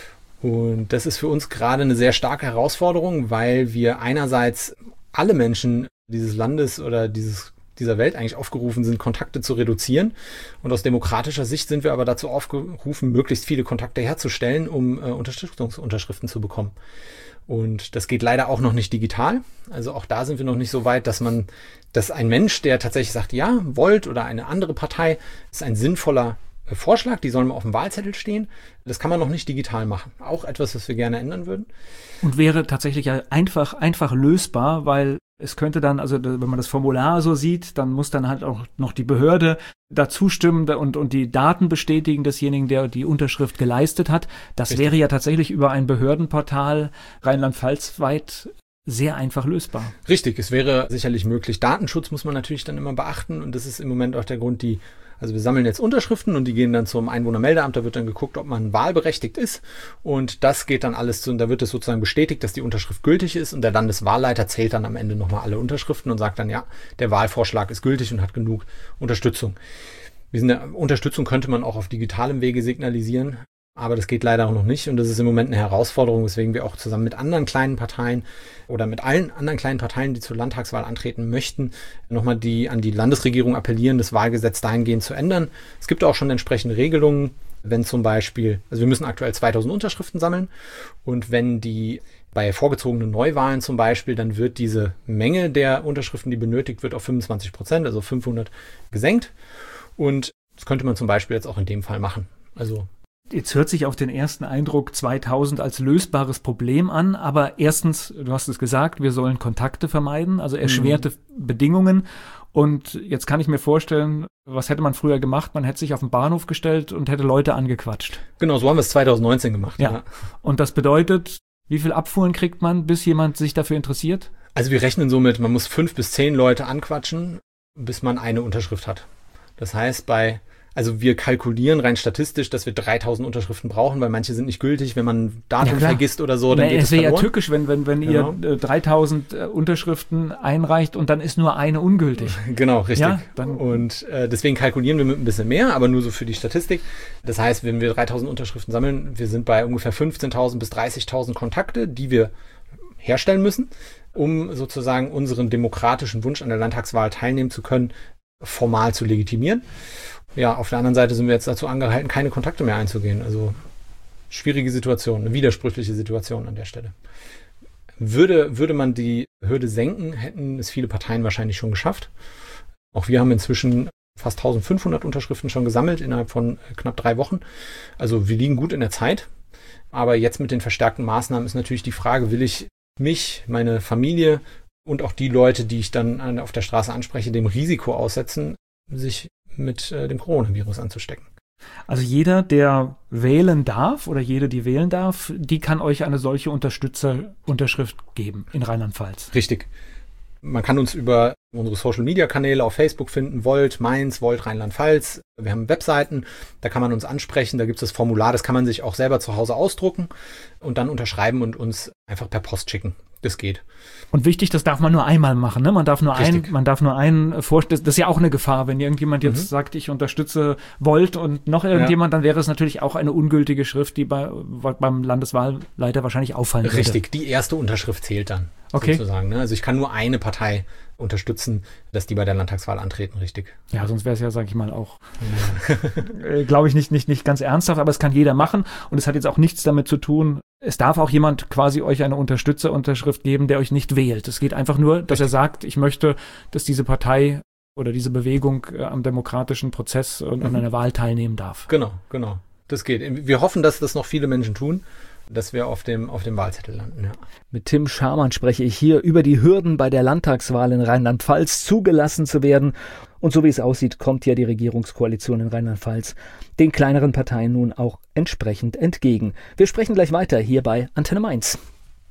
S5: Und das ist für uns gerade eine sehr starke Herausforderung, weil wir einerseits alle Menschen dieses Landes oder dieser Welt eigentlich aufgerufen sind, Kontakte zu reduzieren. Und aus demokratischer Sicht sind wir aber dazu aufgerufen, möglichst viele Kontakte herzustellen, um Unterstützungsunterschriften zu bekommen. Und das geht leider auch noch nicht digital. Also auch da sind wir noch nicht so weit, dass ein Mensch, der tatsächlich sagt, ja, Volt oder eine andere Partei, ist ein sinnvoller Vorschlag, die sollen mal auf dem Wahlzettel stehen. Das kann man noch nicht digital machen. Auch etwas, was wir gerne ändern würden.
S1: Und wäre tatsächlich ja einfach lösbar, weil es könnte dann, also wenn man das Formular so sieht, dann muss dann halt auch noch die Behörde dazu stimmen und die Daten bestätigen desjenigen, der die Unterschrift geleistet hat. Das wäre ja tatsächlich über ein Behördenportal Rheinland-Pfalz weit sehr einfach lösbar.
S5: Richtig, es wäre sicherlich möglich. Datenschutz muss man natürlich dann immer beachten und das ist im Moment auch der Grund, also wir sammeln jetzt Unterschriften und die gehen dann zum Einwohnermeldeamt, da wird dann geguckt, ob man wahlberechtigt ist und das geht dann alles da wird es sozusagen bestätigt, dass die Unterschrift gültig ist und der Landeswahlleiter zählt dann am Ende nochmal alle Unterschriften und sagt dann, ja, der Wahlvorschlag ist gültig und hat genug Unterstützung. Unterstützung könnte man auch auf digitalem Wege signalisieren, aber das geht leider auch noch nicht und das ist im Moment eine Herausforderung, weswegen wir auch zusammen mit anderen kleinen Parteien oder mit allen anderen kleinen Parteien, die zur Landtagswahl antreten möchten, nochmal an die Landesregierung appellieren, das Wahlgesetz dahingehend zu ändern. Es gibt auch schon entsprechende Regelungen, wenn zum Beispiel, also wir müssen aktuell 2000 Unterschriften sammeln und wenn bei vorgezogenen Neuwahlen zum Beispiel, dann wird diese Menge der Unterschriften, die benötigt wird, auf 25%, also 500 gesenkt und das könnte man zum Beispiel jetzt auch in dem Fall machen. Also
S1: jetzt hört sich auf den ersten Eindruck 2000 als lösbares Problem an, aber erstens, du hast es gesagt, wir sollen Kontakte vermeiden, also erschwerte Bedingungen. Und jetzt kann ich mir vorstellen, was hätte man früher gemacht? Man hätte sich auf den Bahnhof gestellt und hätte Leute angequatscht.
S5: Genau, so haben wir es 2019 gemacht.
S1: Ja. Und das bedeutet, wie viel Abfuhren kriegt man, bis jemand sich dafür interessiert?
S5: Also wir rechnen somit, man muss 5 bis 10 Leute anquatschen, bis man eine Unterschrift hat. Das heißt, also wir kalkulieren rein statistisch, dass wir 3000 Unterschriften brauchen, weil manche sind nicht gültig, wenn man Datum vergisst oder so, dann geht es verloren. Es wäre ja
S1: tückisch, wenn ihr 3000 Unterschriften einreicht und dann ist nur eine ungültig.
S5: Genau, richtig.
S1: Ja,
S5: und deswegen kalkulieren wir mit ein bisschen mehr, aber nur so für die Statistik. Das heißt, wenn wir 3000 Unterschriften sammeln, wir sind bei ungefähr 15.000 bis 30.000 Kontakte, die wir herstellen müssen. um sozusagen unseren demokratischen Wunsch an der Landtagswahl teilnehmen zu können, formal zu legitimieren. Ja, auf der anderen Seite sind wir jetzt dazu angehalten, keine Kontakte mehr einzugehen. Also schwierige Situation, eine widersprüchliche Situation an der Stelle. Würde man die Hürde senken, hätten es viele Parteien wahrscheinlich schon geschafft. Auch wir haben inzwischen fast 1500 Unterschriften schon gesammelt innerhalb von knapp 3 Wochen. Also wir liegen gut in der Zeit. Aber jetzt mit den verstärkten Maßnahmen ist natürlich die Frage, will ich mich, meine Familie und auch die Leute, die ich dann auf der Straße anspreche, dem Risiko aussetzen, sich mit dem Coronavirus anzustecken.
S1: Also jeder, der wählen darf oder jede, die wählen darf, die kann euch eine solche Unterstützerunterschrift geben in Rheinland-Pfalz.
S5: Richtig. Man kann uns über unsere Social-Media-Kanäle auf Facebook finden, Volt Mainz, Volt Rheinland-Pfalz. Wir haben Webseiten, da kann man uns ansprechen, da gibt es das Formular, das kann man sich auch selber zu Hause ausdrucken und dann unterschreiben und uns einfach per Post schicken. Das geht.
S1: Und wichtig, das darf man nur einmal machen, ne? Man darf nur einen vorstellen. Das ist ja auch eine Gefahr, wenn irgendjemand jetzt sagt, ich unterstütze Volt und noch irgendjemand, dann wäre es natürlich auch eine ungültige Schrift, die beim Landeswahlleiter wahrscheinlich auffallen würde.
S5: Richtig, die erste Unterschrift zählt dann, sozusagen. Ne? Also ich kann nur eine Partei unterstützen, dass die bei der Landtagswahl antreten, richtig.
S1: Ja, sonst wäre es ja, sage ich mal, auch, glaube ich, nicht ganz ernsthaft, aber es kann jeder machen und es hat jetzt auch nichts damit zu tun, es darf auch jemand quasi euch eine Unterstützerunterschrift geben, der euch nicht wählt. Es geht einfach nur, dass er sagt, ich möchte, dass diese Partei oder diese Bewegung am demokratischen Prozess und an einer Wahl teilnehmen darf.
S5: Genau. Das geht. Wir hoffen, dass das noch viele Menschen tun, dass wir auf dem Wahlzettel landen. Ja.
S6: Mit Tim Scharmann spreche ich hier über die Hürden bei der Landtagswahl in Rheinland-Pfalz zugelassen zu werden. Und so wie es aussieht, kommt ja die Regierungskoalition in Rheinland-Pfalz den kleineren Parteien nun auch entsprechend entgegen. Wir sprechen gleich weiter hier bei Antenne Mainz.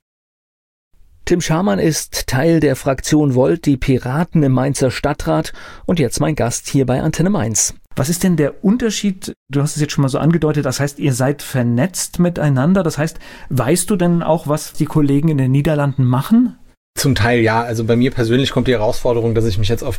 S6: Tim Scharmann ist Teil der Fraktion Volt, die Piraten im Mainzer Stadtrat und jetzt mein Gast hier bei Antenne Mainz.
S1: Was ist denn der Unterschied? Du hast es jetzt schon mal so angedeutet, das heißt, ihr seid vernetzt miteinander. Das heißt, weißt du denn auch, was die Kollegen in den Niederlanden machen?
S5: Zum Teil ja. Also bei mir persönlich kommt die Herausforderung, dass ich mich jetzt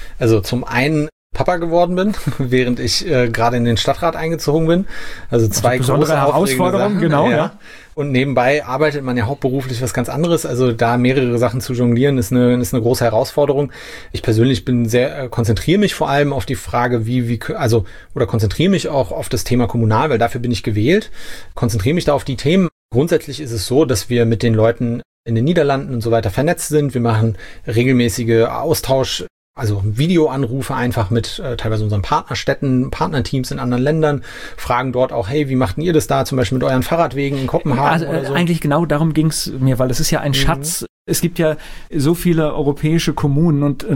S5: zum einen Papa geworden bin, während ich gerade in den Stadtrat eingezogen bin. Also 2 große
S1: Herausforderungen, genau, ja.
S5: Und nebenbei arbeitet man ja hauptberuflich was ganz anderes. Also da mehrere Sachen zu jonglieren, ist eine große Herausforderung. Ich persönlich bin konzentriere mich vor allem auf die Frage, konzentriere mich auch auf das Thema Kommunal, weil dafür bin ich gewählt. Konzentriere mich da auf die Themen. Grundsätzlich ist es so, dass wir mit den Leuten in den Niederlanden und so weiter vernetzt sind. Wir machen regelmäßige Austausch, also Videoanrufe einfach mit teilweise unseren Partnerstädten, Partnerteams in anderen Ländern, fragen dort auch, hey, wie macht denn ihr das da, zum Beispiel mit euren Fahrradwegen in Kopenhagen oder so?
S1: Eigentlich genau darum ging es mir, weil das ist ja ein Schatz. Es gibt ja so viele europäische Kommunen und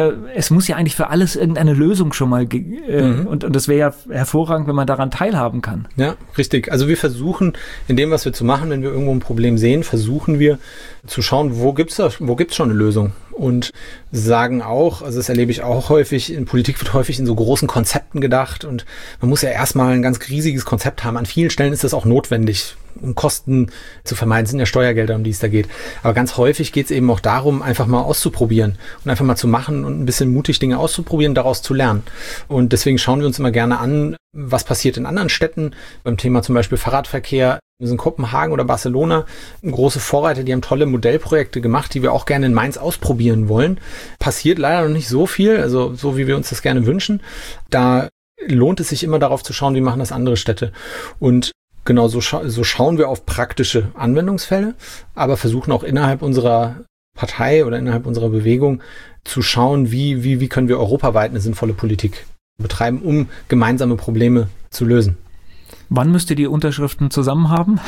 S1: es muss ja eigentlich für alles irgendeine Lösung schon mal und das wäre ja hervorragend, wenn man daran teilhaben kann.
S5: Ja, richtig. Also wir versuchen, in dem, was wir zu machen, wenn wir irgendwo ein Problem sehen, versuchen wir zu schauen, wo gibt's schon eine Lösung? Und sagen auch, also das erlebe ich auch häufig, in Politik wird häufig in so großen Konzepten gedacht und man muss ja erstmal ein ganz riesiges Konzept haben. An vielen Stellen ist das auch notwendig, um Kosten zu vermeiden. Es sind ja Steuergelder, um die es da geht. Aber ganz häufig geht es eben auch darum, einfach mal auszuprobieren und einfach mal zu machen und ein bisschen mutig Dinge auszuprobieren, daraus zu lernen. Und deswegen schauen wir uns immer gerne an, was passiert in anderen Städten. Beim Thema zum Beispiel Fahrradverkehr. Wir sind Kopenhagen oder Barcelona, große Vorreiter, die haben tolle Modellprojekte gemacht, die wir auch gerne in Mainz ausprobieren wollen. Passiert leider noch nicht so viel, also so wie wir uns das gerne wünschen. Da lohnt es sich immer darauf zu schauen, wie machen das andere Städte. Und genau so schauen wir auf praktische Anwendungsfälle, aber versuchen auch innerhalb unserer Partei oder innerhalb unserer Bewegung zu schauen, wie können wir europaweit eine sinnvolle Politik betreiben, um gemeinsame Probleme zu lösen.
S1: Wann müsst ihr die Unterschriften zusammen haben?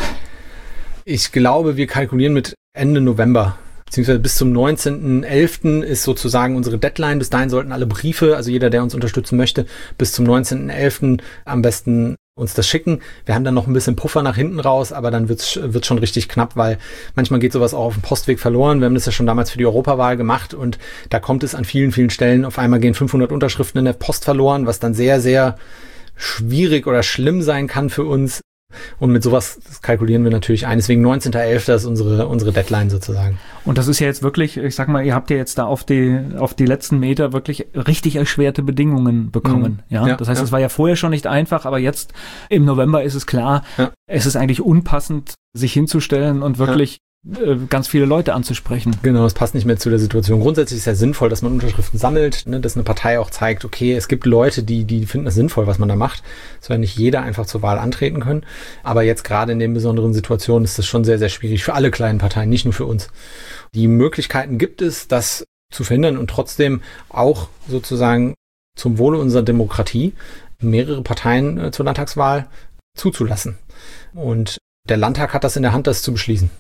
S5: Ich glaube, wir kalkulieren mit Ende November, beziehungsweise bis zum 19.11. ist sozusagen unsere Deadline. Bis dahin sollten alle Briefe, also jeder, der uns unterstützen möchte, bis zum 19.11. am besten uns das schicken. Wir haben dann noch ein bisschen Puffer nach hinten raus, aber dann wird's schon richtig knapp, weil manchmal geht sowas auch auf dem Postweg verloren. Wir haben das ja schon damals für die Europawahl gemacht und da kommt es an vielen, vielen Stellen. Auf einmal gehen 500 Unterschriften in der Post verloren, was dann sehr, sehr schwierig oder schlimm sein kann für uns. Und mit sowas kalkulieren wir natürlich ein. Deswegen 19.11. ist unsere Deadline sozusagen.
S1: Und das ist ja jetzt wirklich, ich sag mal, ihr habt ja jetzt da auf die letzten Meter wirklich richtig erschwerte Bedingungen bekommen. Ja, das heißt, es war ja vorher schon nicht einfach, aber jetzt im November ist es klar, es ist eigentlich unpassend, sich hinzustellen und wirklich ganz viele Leute anzusprechen.
S5: Genau, es passt nicht mehr zu der Situation. Grundsätzlich ist es ja sinnvoll, dass man Unterschriften sammelt, ne, dass eine Partei auch zeigt, okay, es gibt Leute, die finden das sinnvoll, was man da macht. Es soll ja nicht jeder einfach zur Wahl antreten können. Aber jetzt gerade in den besonderen Situationen ist das schon sehr, sehr schwierig für alle kleinen Parteien, nicht nur für uns. Die Möglichkeiten gibt es, das zu verhindern und trotzdem auch sozusagen zum Wohle unserer Demokratie mehrere Parteien zur Landtagswahl zuzulassen. Und der Landtag hat das in der Hand, das zu beschließen.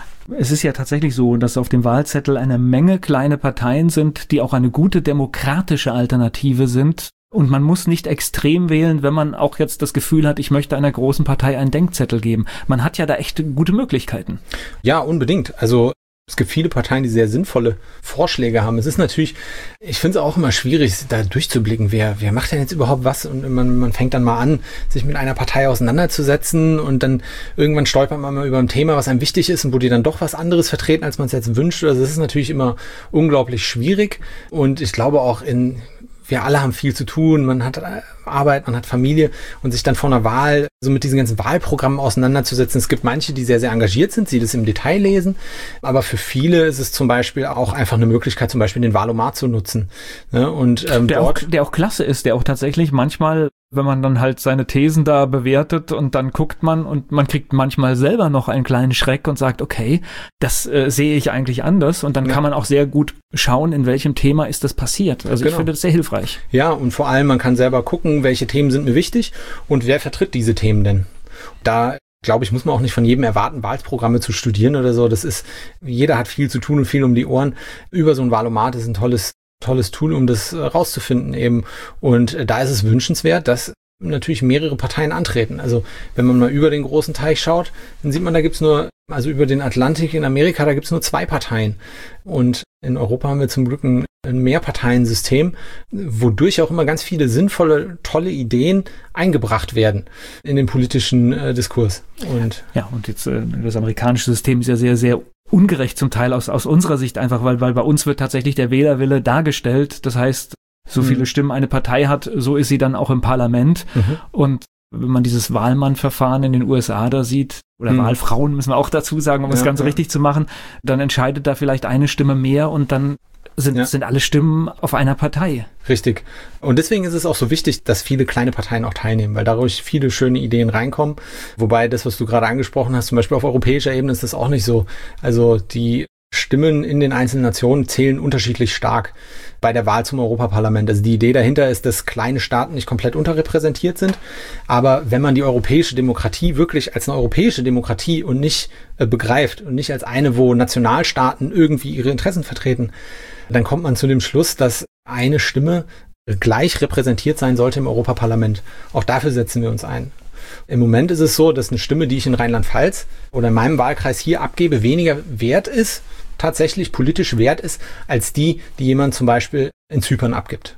S1: Es ist ja tatsächlich so, dass auf dem Wahlzettel eine Menge kleine Parteien sind, die auch eine gute demokratische Alternative sind. Und man muss nicht extrem wählen, wenn man auch jetzt das Gefühl hat, ich möchte einer großen Partei einen Denkzettel geben. Man hat ja da echt gute Möglichkeiten.
S5: Ja, unbedingt. Also es gibt viele Parteien, die sehr sinnvolle Vorschläge haben. Es ist natürlich, ich finde es auch immer schwierig, da durchzublicken, wer macht denn jetzt überhaupt was? Und man fängt dann mal an, sich mit einer Partei auseinanderzusetzen und dann irgendwann stolpert man mal über ein Thema, was einem wichtig ist und wo die dann doch was anderes vertreten, als man es jetzt wünscht. Also es ist natürlich immer unglaublich schwierig und ich glaube auch wir alle haben viel zu tun, man hat Arbeit, man hat Familie und sich dann vor einer Wahl so mit diesen ganzen Wahlprogrammen auseinanderzusetzen. Es gibt manche, die sehr, sehr engagiert sind, die das im Detail lesen, aber für viele ist es zum Beispiel auch einfach eine Möglichkeit, zum Beispiel den Wahlomat zu nutzen. Ne? Und
S1: der auch klasse ist, der auch tatsächlich manchmal, wenn man dann halt seine Thesen da bewertet und dann guckt man und man kriegt manchmal selber noch einen kleinen Schreck und sagt, okay, das sehe ich eigentlich anders und dann kann man auch sehr gut schauen, in welchem Thema ist das passiert. Also ich finde das sehr hilfreich.
S5: Ja, und vor allem, man kann selber gucken, welche Themen sind mir wichtig und wer vertritt diese Themen denn. Da, glaube ich, muss man auch nicht von jedem erwarten, Wahlprogramme zu studieren oder so. Jeder hat viel zu tun und viel um die Ohren. Über so ein Wahlomat ist ein tolles Tool, um das rauszufinden eben. Und da ist es wünschenswert, dass natürlich mehrere Parteien antreten. Also wenn man mal über den großen Teich schaut, dann sieht man, da gibt's also über den Atlantik in Amerika, da gibt's nur 2 Parteien. Und in Europa haben wir zum Glück ein Mehrparteiensystem, wodurch auch immer ganz viele sinnvolle, tolle Ideen eingebracht werden in den politischen Diskurs. Und
S1: jetzt das amerikanische System ist ja sehr, sehr ungerecht zum Teil aus unserer Sicht einfach, weil bei uns wird tatsächlich der Wählerwille dargestellt. Das heißt, so viele Stimmen eine Partei hat, so ist sie dann auch im Parlament. Und wenn man dieses Wahlmann-Verfahren in den USA da sieht, oder Wahlfrauen müssen wir auch dazu sagen, um das Ganze richtig zu machen, dann entscheidet da vielleicht eine Stimme mehr und dann sind alle Stimmen auf einer Partei.
S5: Richtig. Und deswegen ist es auch so wichtig, dass viele kleine Parteien auch teilnehmen, weil dadurch viele schöne Ideen reinkommen. Wobei das, was du gerade angesprochen hast, zum Beispiel auf europäischer Ebene ist das auch nicht so. Also die Stimmen in den einzelnen Nationen zählen unterschiedlich stark bei der Wahl zum Europaparlament. Also die Idee dahinter ist, dass kleine Staaten nicht komplett unterrepräsentiert sind. Aber wenn man die europäische Demokratie wirklich als eine europäische Demokratie und nicht begreift und nicht als eine, wo Nationalstaaten irgendwie ihre Interessen vertreten, dann kommt man zu dem Schluss, dass eine Stimme gleich repräsentiert sein sollte im Europaparlament. Auch dafür setzen wir uns ein. Im Moment ist es so, dass eine Stimme, die ich in Rheinland-Pfalz oder in meinem Wahlkreis hier abgebe, weniger wert ist, tatsächlich politisch wert ist, als die jemand zum Beispiel in Zypern abgibt.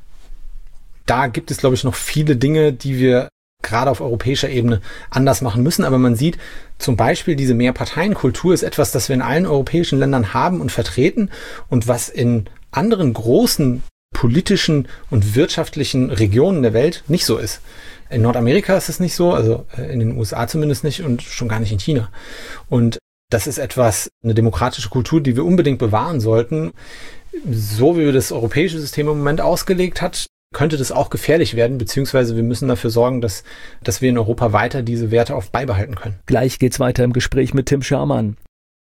S5: Da gibt es, glaube ich, noch viele Dinge, die wir gerade auf europäischer Ebene anders machen müssen. Aber man sieht zum Beispiel, diese Mehrparteienkultur ist etwas, das wir in allen europäischen Ländern haben und vertreten und was in anderen großen politischen und wirtschaftlichen Regionen der Welt nicht so ist. In Nordamerika ist es nicht so, also in den USA zumindest nicht und schon gar nicht in China. Und das ist eine demokratische Kultur, die wir unbedingt bewahren sollten. So wie wir das europäische System im Moment ausgelegt hat, könnte das auch gefährlich werden, beziehungsweise wir müssen dafür sorgen, dass wir in Europa weiter diese Werte oft beibehalten können.
S6: Gleich geht's weiter im Gespräch mit Tim Scharmann.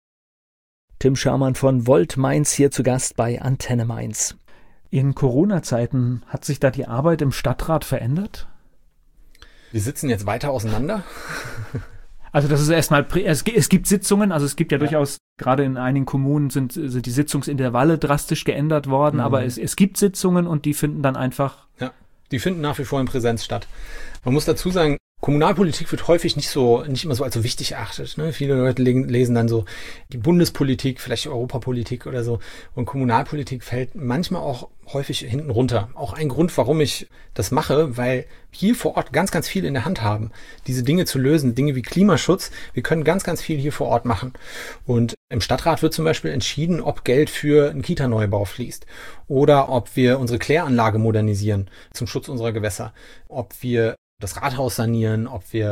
S6: Tim Scharmann von Volt Mainz hier zu Gast bei Antenne Mainz.
S1: In Corona-Zeiten hat sich da die Arbeit im Stadtrat verändert?
S5: Wir sitzen jetzt weiter auseinander.
S1: Also das ist erstmal, es gibt Sitzungen, also es gibt ja durchaus, gerade in einigen Kommunen sind die Sitzungsintervalle drastisch geändert worden, aber es gibt Sitzungen und die finden dann einfach...
S5: Ja, die finden nach wie vor in Präsenz statt. Man muss dazu sagen, Kommunalpolitik wird häufig nicht immer so als so wichtig erachtet. Ne? Viele Leute lesen dann so die Bundespolitik, vielleicht die Europapolitik oder so. Und Kommunalpolitik fällt manchmal auch häufig hinten runter. Auch ein Grund, warum ich das mache, weil hier vor Ort ganz, ganz viel in der Hand haben, diese Dinge zu lösen, Dinge wie Klimaschutz. Wir können ganz, ganz viel hier vor Ort machen. Und im Stadtrat wird zum Beispiel entschieden, ob Geld für einen Kita-Neubau fließt oder ob wir unsere Kläranlage modernisieren zum Schutz unserer Gewässer, ob wir das Rathaus sanieren, ob wir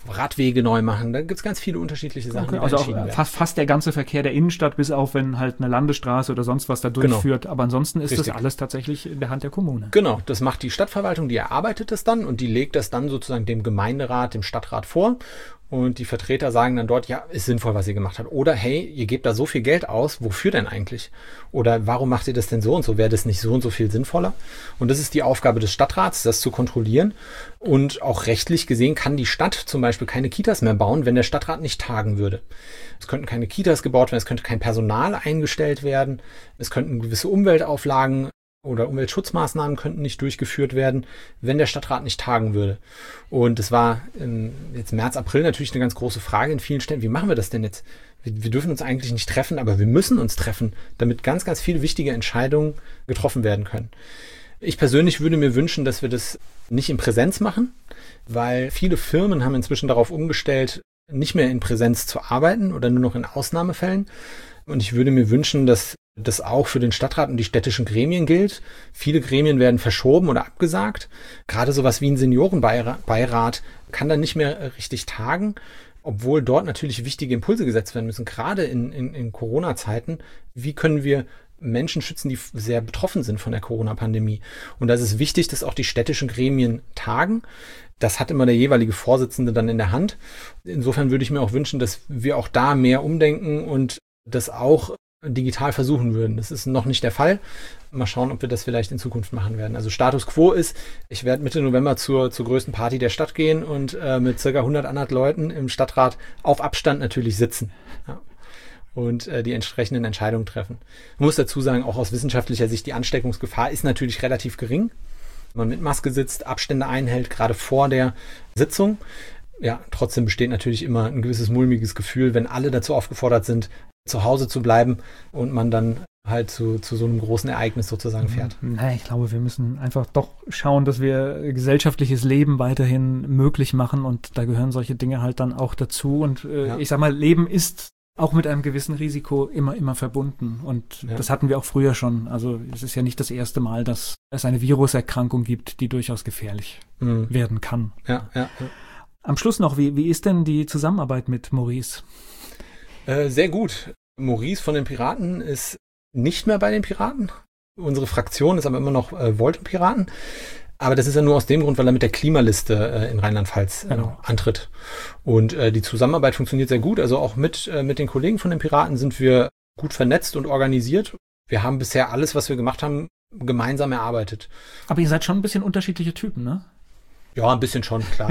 S5: Radwege neu machen. Da gibt es ganz viele unterschiedliche Sachen.
S1: Okay, also auch fast der ganze Verkehr der Innenstadt, bis auf wenn halt eine Landesstraße oder sonst was da durchführt. Genau. Aber ansonsten ist das alles tatsächlich in der Hand der Kommune.
S5: Genau, das macht die Stadtverwaltung, die erarbeitet das dann und die legt das dann sozusagen dem Gemeinderat, dem Stadtrat vor. Und die Vertreter sagen dann dort, ja, ist sinnvoll, was ihr gemacht habt. Oder, hey, ihr gebt da so viel Geld aus, wofür denn eigentlich? Oder warum macht ihr das denn so und so? Wäre das nicht so und so viel sinnvoller? Und das ist die Aufgabe des Stadtrats, das zu kontrollieren. Und auch rechtlich gesehen kann die Stadt zum Beispiel keine Kitas mehr bauen, wenn der Stadtrat nicht tagen würde. Es könnten keine Kitas gebaut werden, es könnte kein Personal eingestellt werden, es könnten gewisse Umweltauflagen oder Umweltschutzmaßnahmen könnten nicht durchgeführt werden, wenn der Stadtrat nicht tagen würde. Und es war jetzt März, April natürlich eine ganz große Frage in vielen Städten. Wie machen wir das denn jetzt? Wir dürfen uns eigentlich nicht treffen, aber wir müssen uns treffen, damit ganz, ganz viele wichtige Entscheidungen getroffen werden können. Ich persönlich würde mir wünschen, dass wir das nicht in Präsenz machen, weil viele Firmen haben inzwischen darauf umgestellt, nicht mehr in Präsenz zu arbeiten oder nur noch in Ausnahmefällen. Und ich würde mir wünschen, dass das auch für den Stadtrat und die städtischen Gremien gilt. Viele Gremien werden verschoben oder abgesagt. Gerade sowas wie ein Seniorenbeirat kann dann nicht mehr richtig tagen, obwohl dort natürlich wichtige Impulse gesetzt werden müssen. Gerade in Corona-Zeiten, wie können wir Menschen schützen, die sehr betroffen sind von der Corona-Pandemie? Und da ist es wichtig, dass auch die städtischen Gremien tagen. Das hat immer der jeweilige Vorsitzende dann in der Hand. Insofern würde ich mir auch wünschen, dass wir auch da mehr umdenken und das auch digital versuchen würden. Das ist noch nicht der Fall. Mal schauen, ob wir das vielleicht in Zukunft machen werden. Also Status Quo ist, ich werde Mitte November zur größten Party der Stadt gehen und mit circa 100 anderen Leuten im Stadtrat auf Abstand natürlich sitzen. Ja. Und die entsprechenden Entscheidungen treffen. Man muss dazu sagen, auch aus wissenschaftlicher Sicht, die Ansteckungsgefahr ist natürlich relativ gering. Wenn man mit Maske sitzt, Abstände einhält, gerade vor der Sitzung. Ja, trotzdem besteht natürlich immer ein gewisses mulmiges Gefühl, wenn alle dazu aufgefordert sind, zu Hause zu bleiben und man dann halt zu so einem großen Ereignis sozusagen fährt.
S1: Nein, ich glaube, wir müssen einfach doch schauen, dass wir gesellschaftliches Leben weiterhin möglich machen und da gehören solche Dinge halt dann auch dazu und ich sag mal, Leben ist auch mit einem gewissen Risiko immer verbunden und das hatten wir auch früher schon. Also es ist ja nicht das erste Mal, dass es eine Viruserkrankung gibt, die durchaus gefährlich werden kann.
S5: Ja.
S1: Am Schluss noch, wie ist denn die Zusammenarbeit mit Maurice?
S5: Sehr gut. Maurice von den Piraten ist nicht mehr bei den Piraten. Unsere Fraktion ist aber immer noch Volt und Piraten. Aber das ist ja nur aus dem Grund, weil er mit der Klimaliste in Rheinland-Pfalz antritt. Und die Zusammenarbeit funktioniert sehr gut. Also auch mit den Kollegen von den Piraten sind wir gut vernetzt und organisiert. Wir haben bisher alles, was wir gemacht haben, gemeinsam erarbeitet.
S1: Aber ihr seid schon ein bisschen unterschiedliche Typen, ne?
S5: Ja, ein bisschen schon, klar.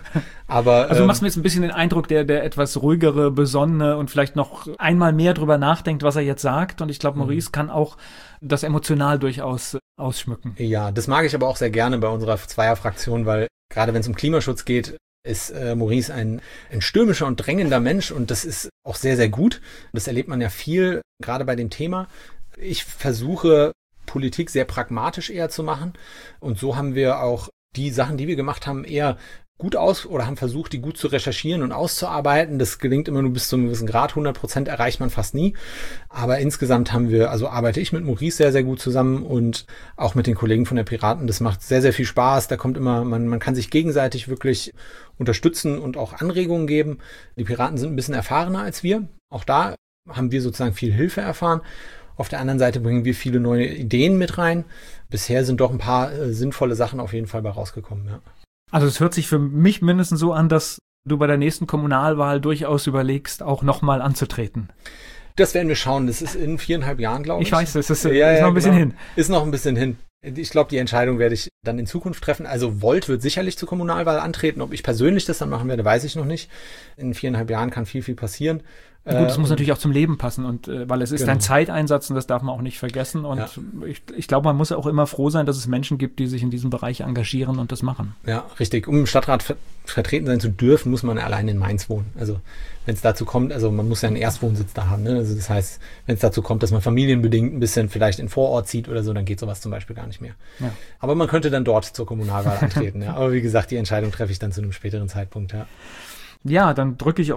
S5: Aber,
S1: also du machst mir jetzt ein bisschen den Eindruck, der etwas ruhigere, besonnene und vielleicht noch einmal mehr drüber nachdenkt, was er jetzt sagt. Und ich glaube, Maurice kann auch das emotional durchaus ausschmücken.
S5: Ja, das mag ich aber auch sehr gerne bei unserer Zweierfraktion, weil gerade wenn es um Klimaschutz geht, ist Maurice ein stürmischer und drängender Mensch und das ist auch sehr, sehr gut. Das erlebt man ja viel, gerade bei dem Thema. Ich versuche, Politik sehr pragmatisch eher zu machen und so haben wir auch die Sachen, die wir gemacht haben, eher gut oder haben versucht, die gut zu recherchieren und auszuarbeiten. Das gelingt immer nur bis zu einem gewissen Grad. 100% erreicht man fast nie. Aber insgesamt arbeite ich mit Maurice sehr, sehr gut zusammen und auch mit den Kollegen von der Piraten. Das macht sehr, sehr viel Spaß. Da kommt immer, man kann sich gegenseitig wirklich unterstützen und auch Anregungen geben. Die Piraten sind ein bisschen erfahrener als wir. Auch da haben wir sozusagen viel Hilfe erfahren. Auf der anderen Seite bringen wir viele neue Ideen mit rein. Bisher sind doch ein paar sinnvolle Sachen auf jeden Fall bei rausgekommen. Ja.
S1: Also es hört sich für mich mindestens so an, dass du bei der nächsten Kommunalwahl durchaus überlegst, auch nochmal anzutreten.
S5: Das werden wir schauen. Das ist in 4,5 Jahren, glaube ich.
S1: Ich weiß, das ist noch ein bisschen hin.
S5: Ist noch ein bisschen hin. Ich glaube, die Entscheidung werde ich dann in Zukunft treffen. Also Volt wird sicherlich zur Kommunalwahl antreten. Ob ich persönlich das dann machen werde, weiß ich noch nicht. In 4,5 Jahren kann viel passieren.
S1: Gut, das muss natürlich auch zum Leben passen und weil es ist ein Zeiteinsatz und das darf man auch nicht vergessen und ich glaube, man muss auch immer froh sein, dass es Menschen gibt, die sich in diesem Bereich engagieren und das machen.
S5: Ja, richtig. Um im Stadtrat vertreten sein zu dürfen, muss man allein in Mainz wohnen. Also wenn es dazu kommt, also man muss ja einen Erstwohnsitz da haben. Ne? Also das heißt, wenn es dazu kommt, dass man familienbedingt ein bisschen vielleicht in Vorort zieht oder so, dann geht sowas zum Beispiel gar nicht mehr. Ja. Aber man könnte dann dort zur Kommunalwahl antreten. Ja. Aber wie gesagt, die Entscheidung treffe ich dann zu einem späteren Zeitpunkt. Ja.
S1: Ja, dann drücke ich euch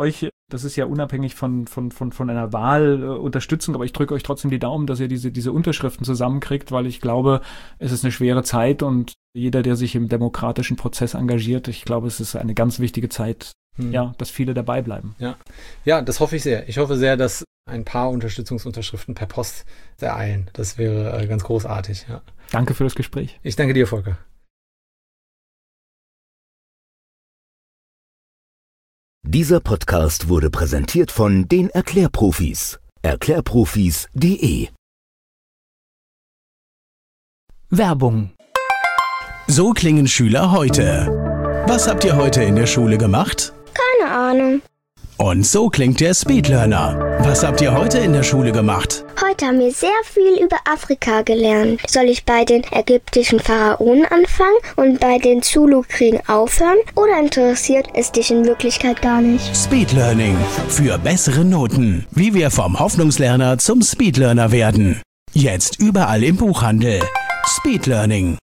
S1: Das ist ja unabhängig von einer Wahlunterstützung, aber ich drücke euch trotzdem die Daumen, dass ihr diese Unterschriften zusammenkriegt, weil ich glaube, es ist eine schwere Zeit und jeder, der sich im demokratischen Prozess engagiert, ich glaube, es ist eine ganz wichtige Zeit, dass viele dabei bleiben.
S5: Ja, das hoffe ich sehr. Ich hoffe sehr, dass ein paar Unterstützungsunterschriften per Post ereilen. Das wäre ganz großartig. Ja.
S1: Danke für das Gespräch.
S5: Ich danke dir, Volker.
S4: Dieser Podcast wurde präsentiert von den Erklärprofis. Erklärprofis.de.
S2: Werbung. So klingen Schüler heute. Was habt ihr heute in der Schule gemacht?
S3: Keine Ahnung.
S2: Und so klingt der Speedlearner. Was habt ihr heute in der Schule gemacht?
S3: Heute haben wir sehr viel über Afrika gelernt. Soll ich bei den ägyptischen Pharaonen anfangen und bei den Zulu-Kriegen aufhören? Oder interessiert es dich in Wirklichkeit gar nicht?
S2: Speedlearning. Für bessere Noten. Wie wir vom Hoffnungslerner zum Speedlearner werden. Jetzt überall im Buchhandel. Speedlearning.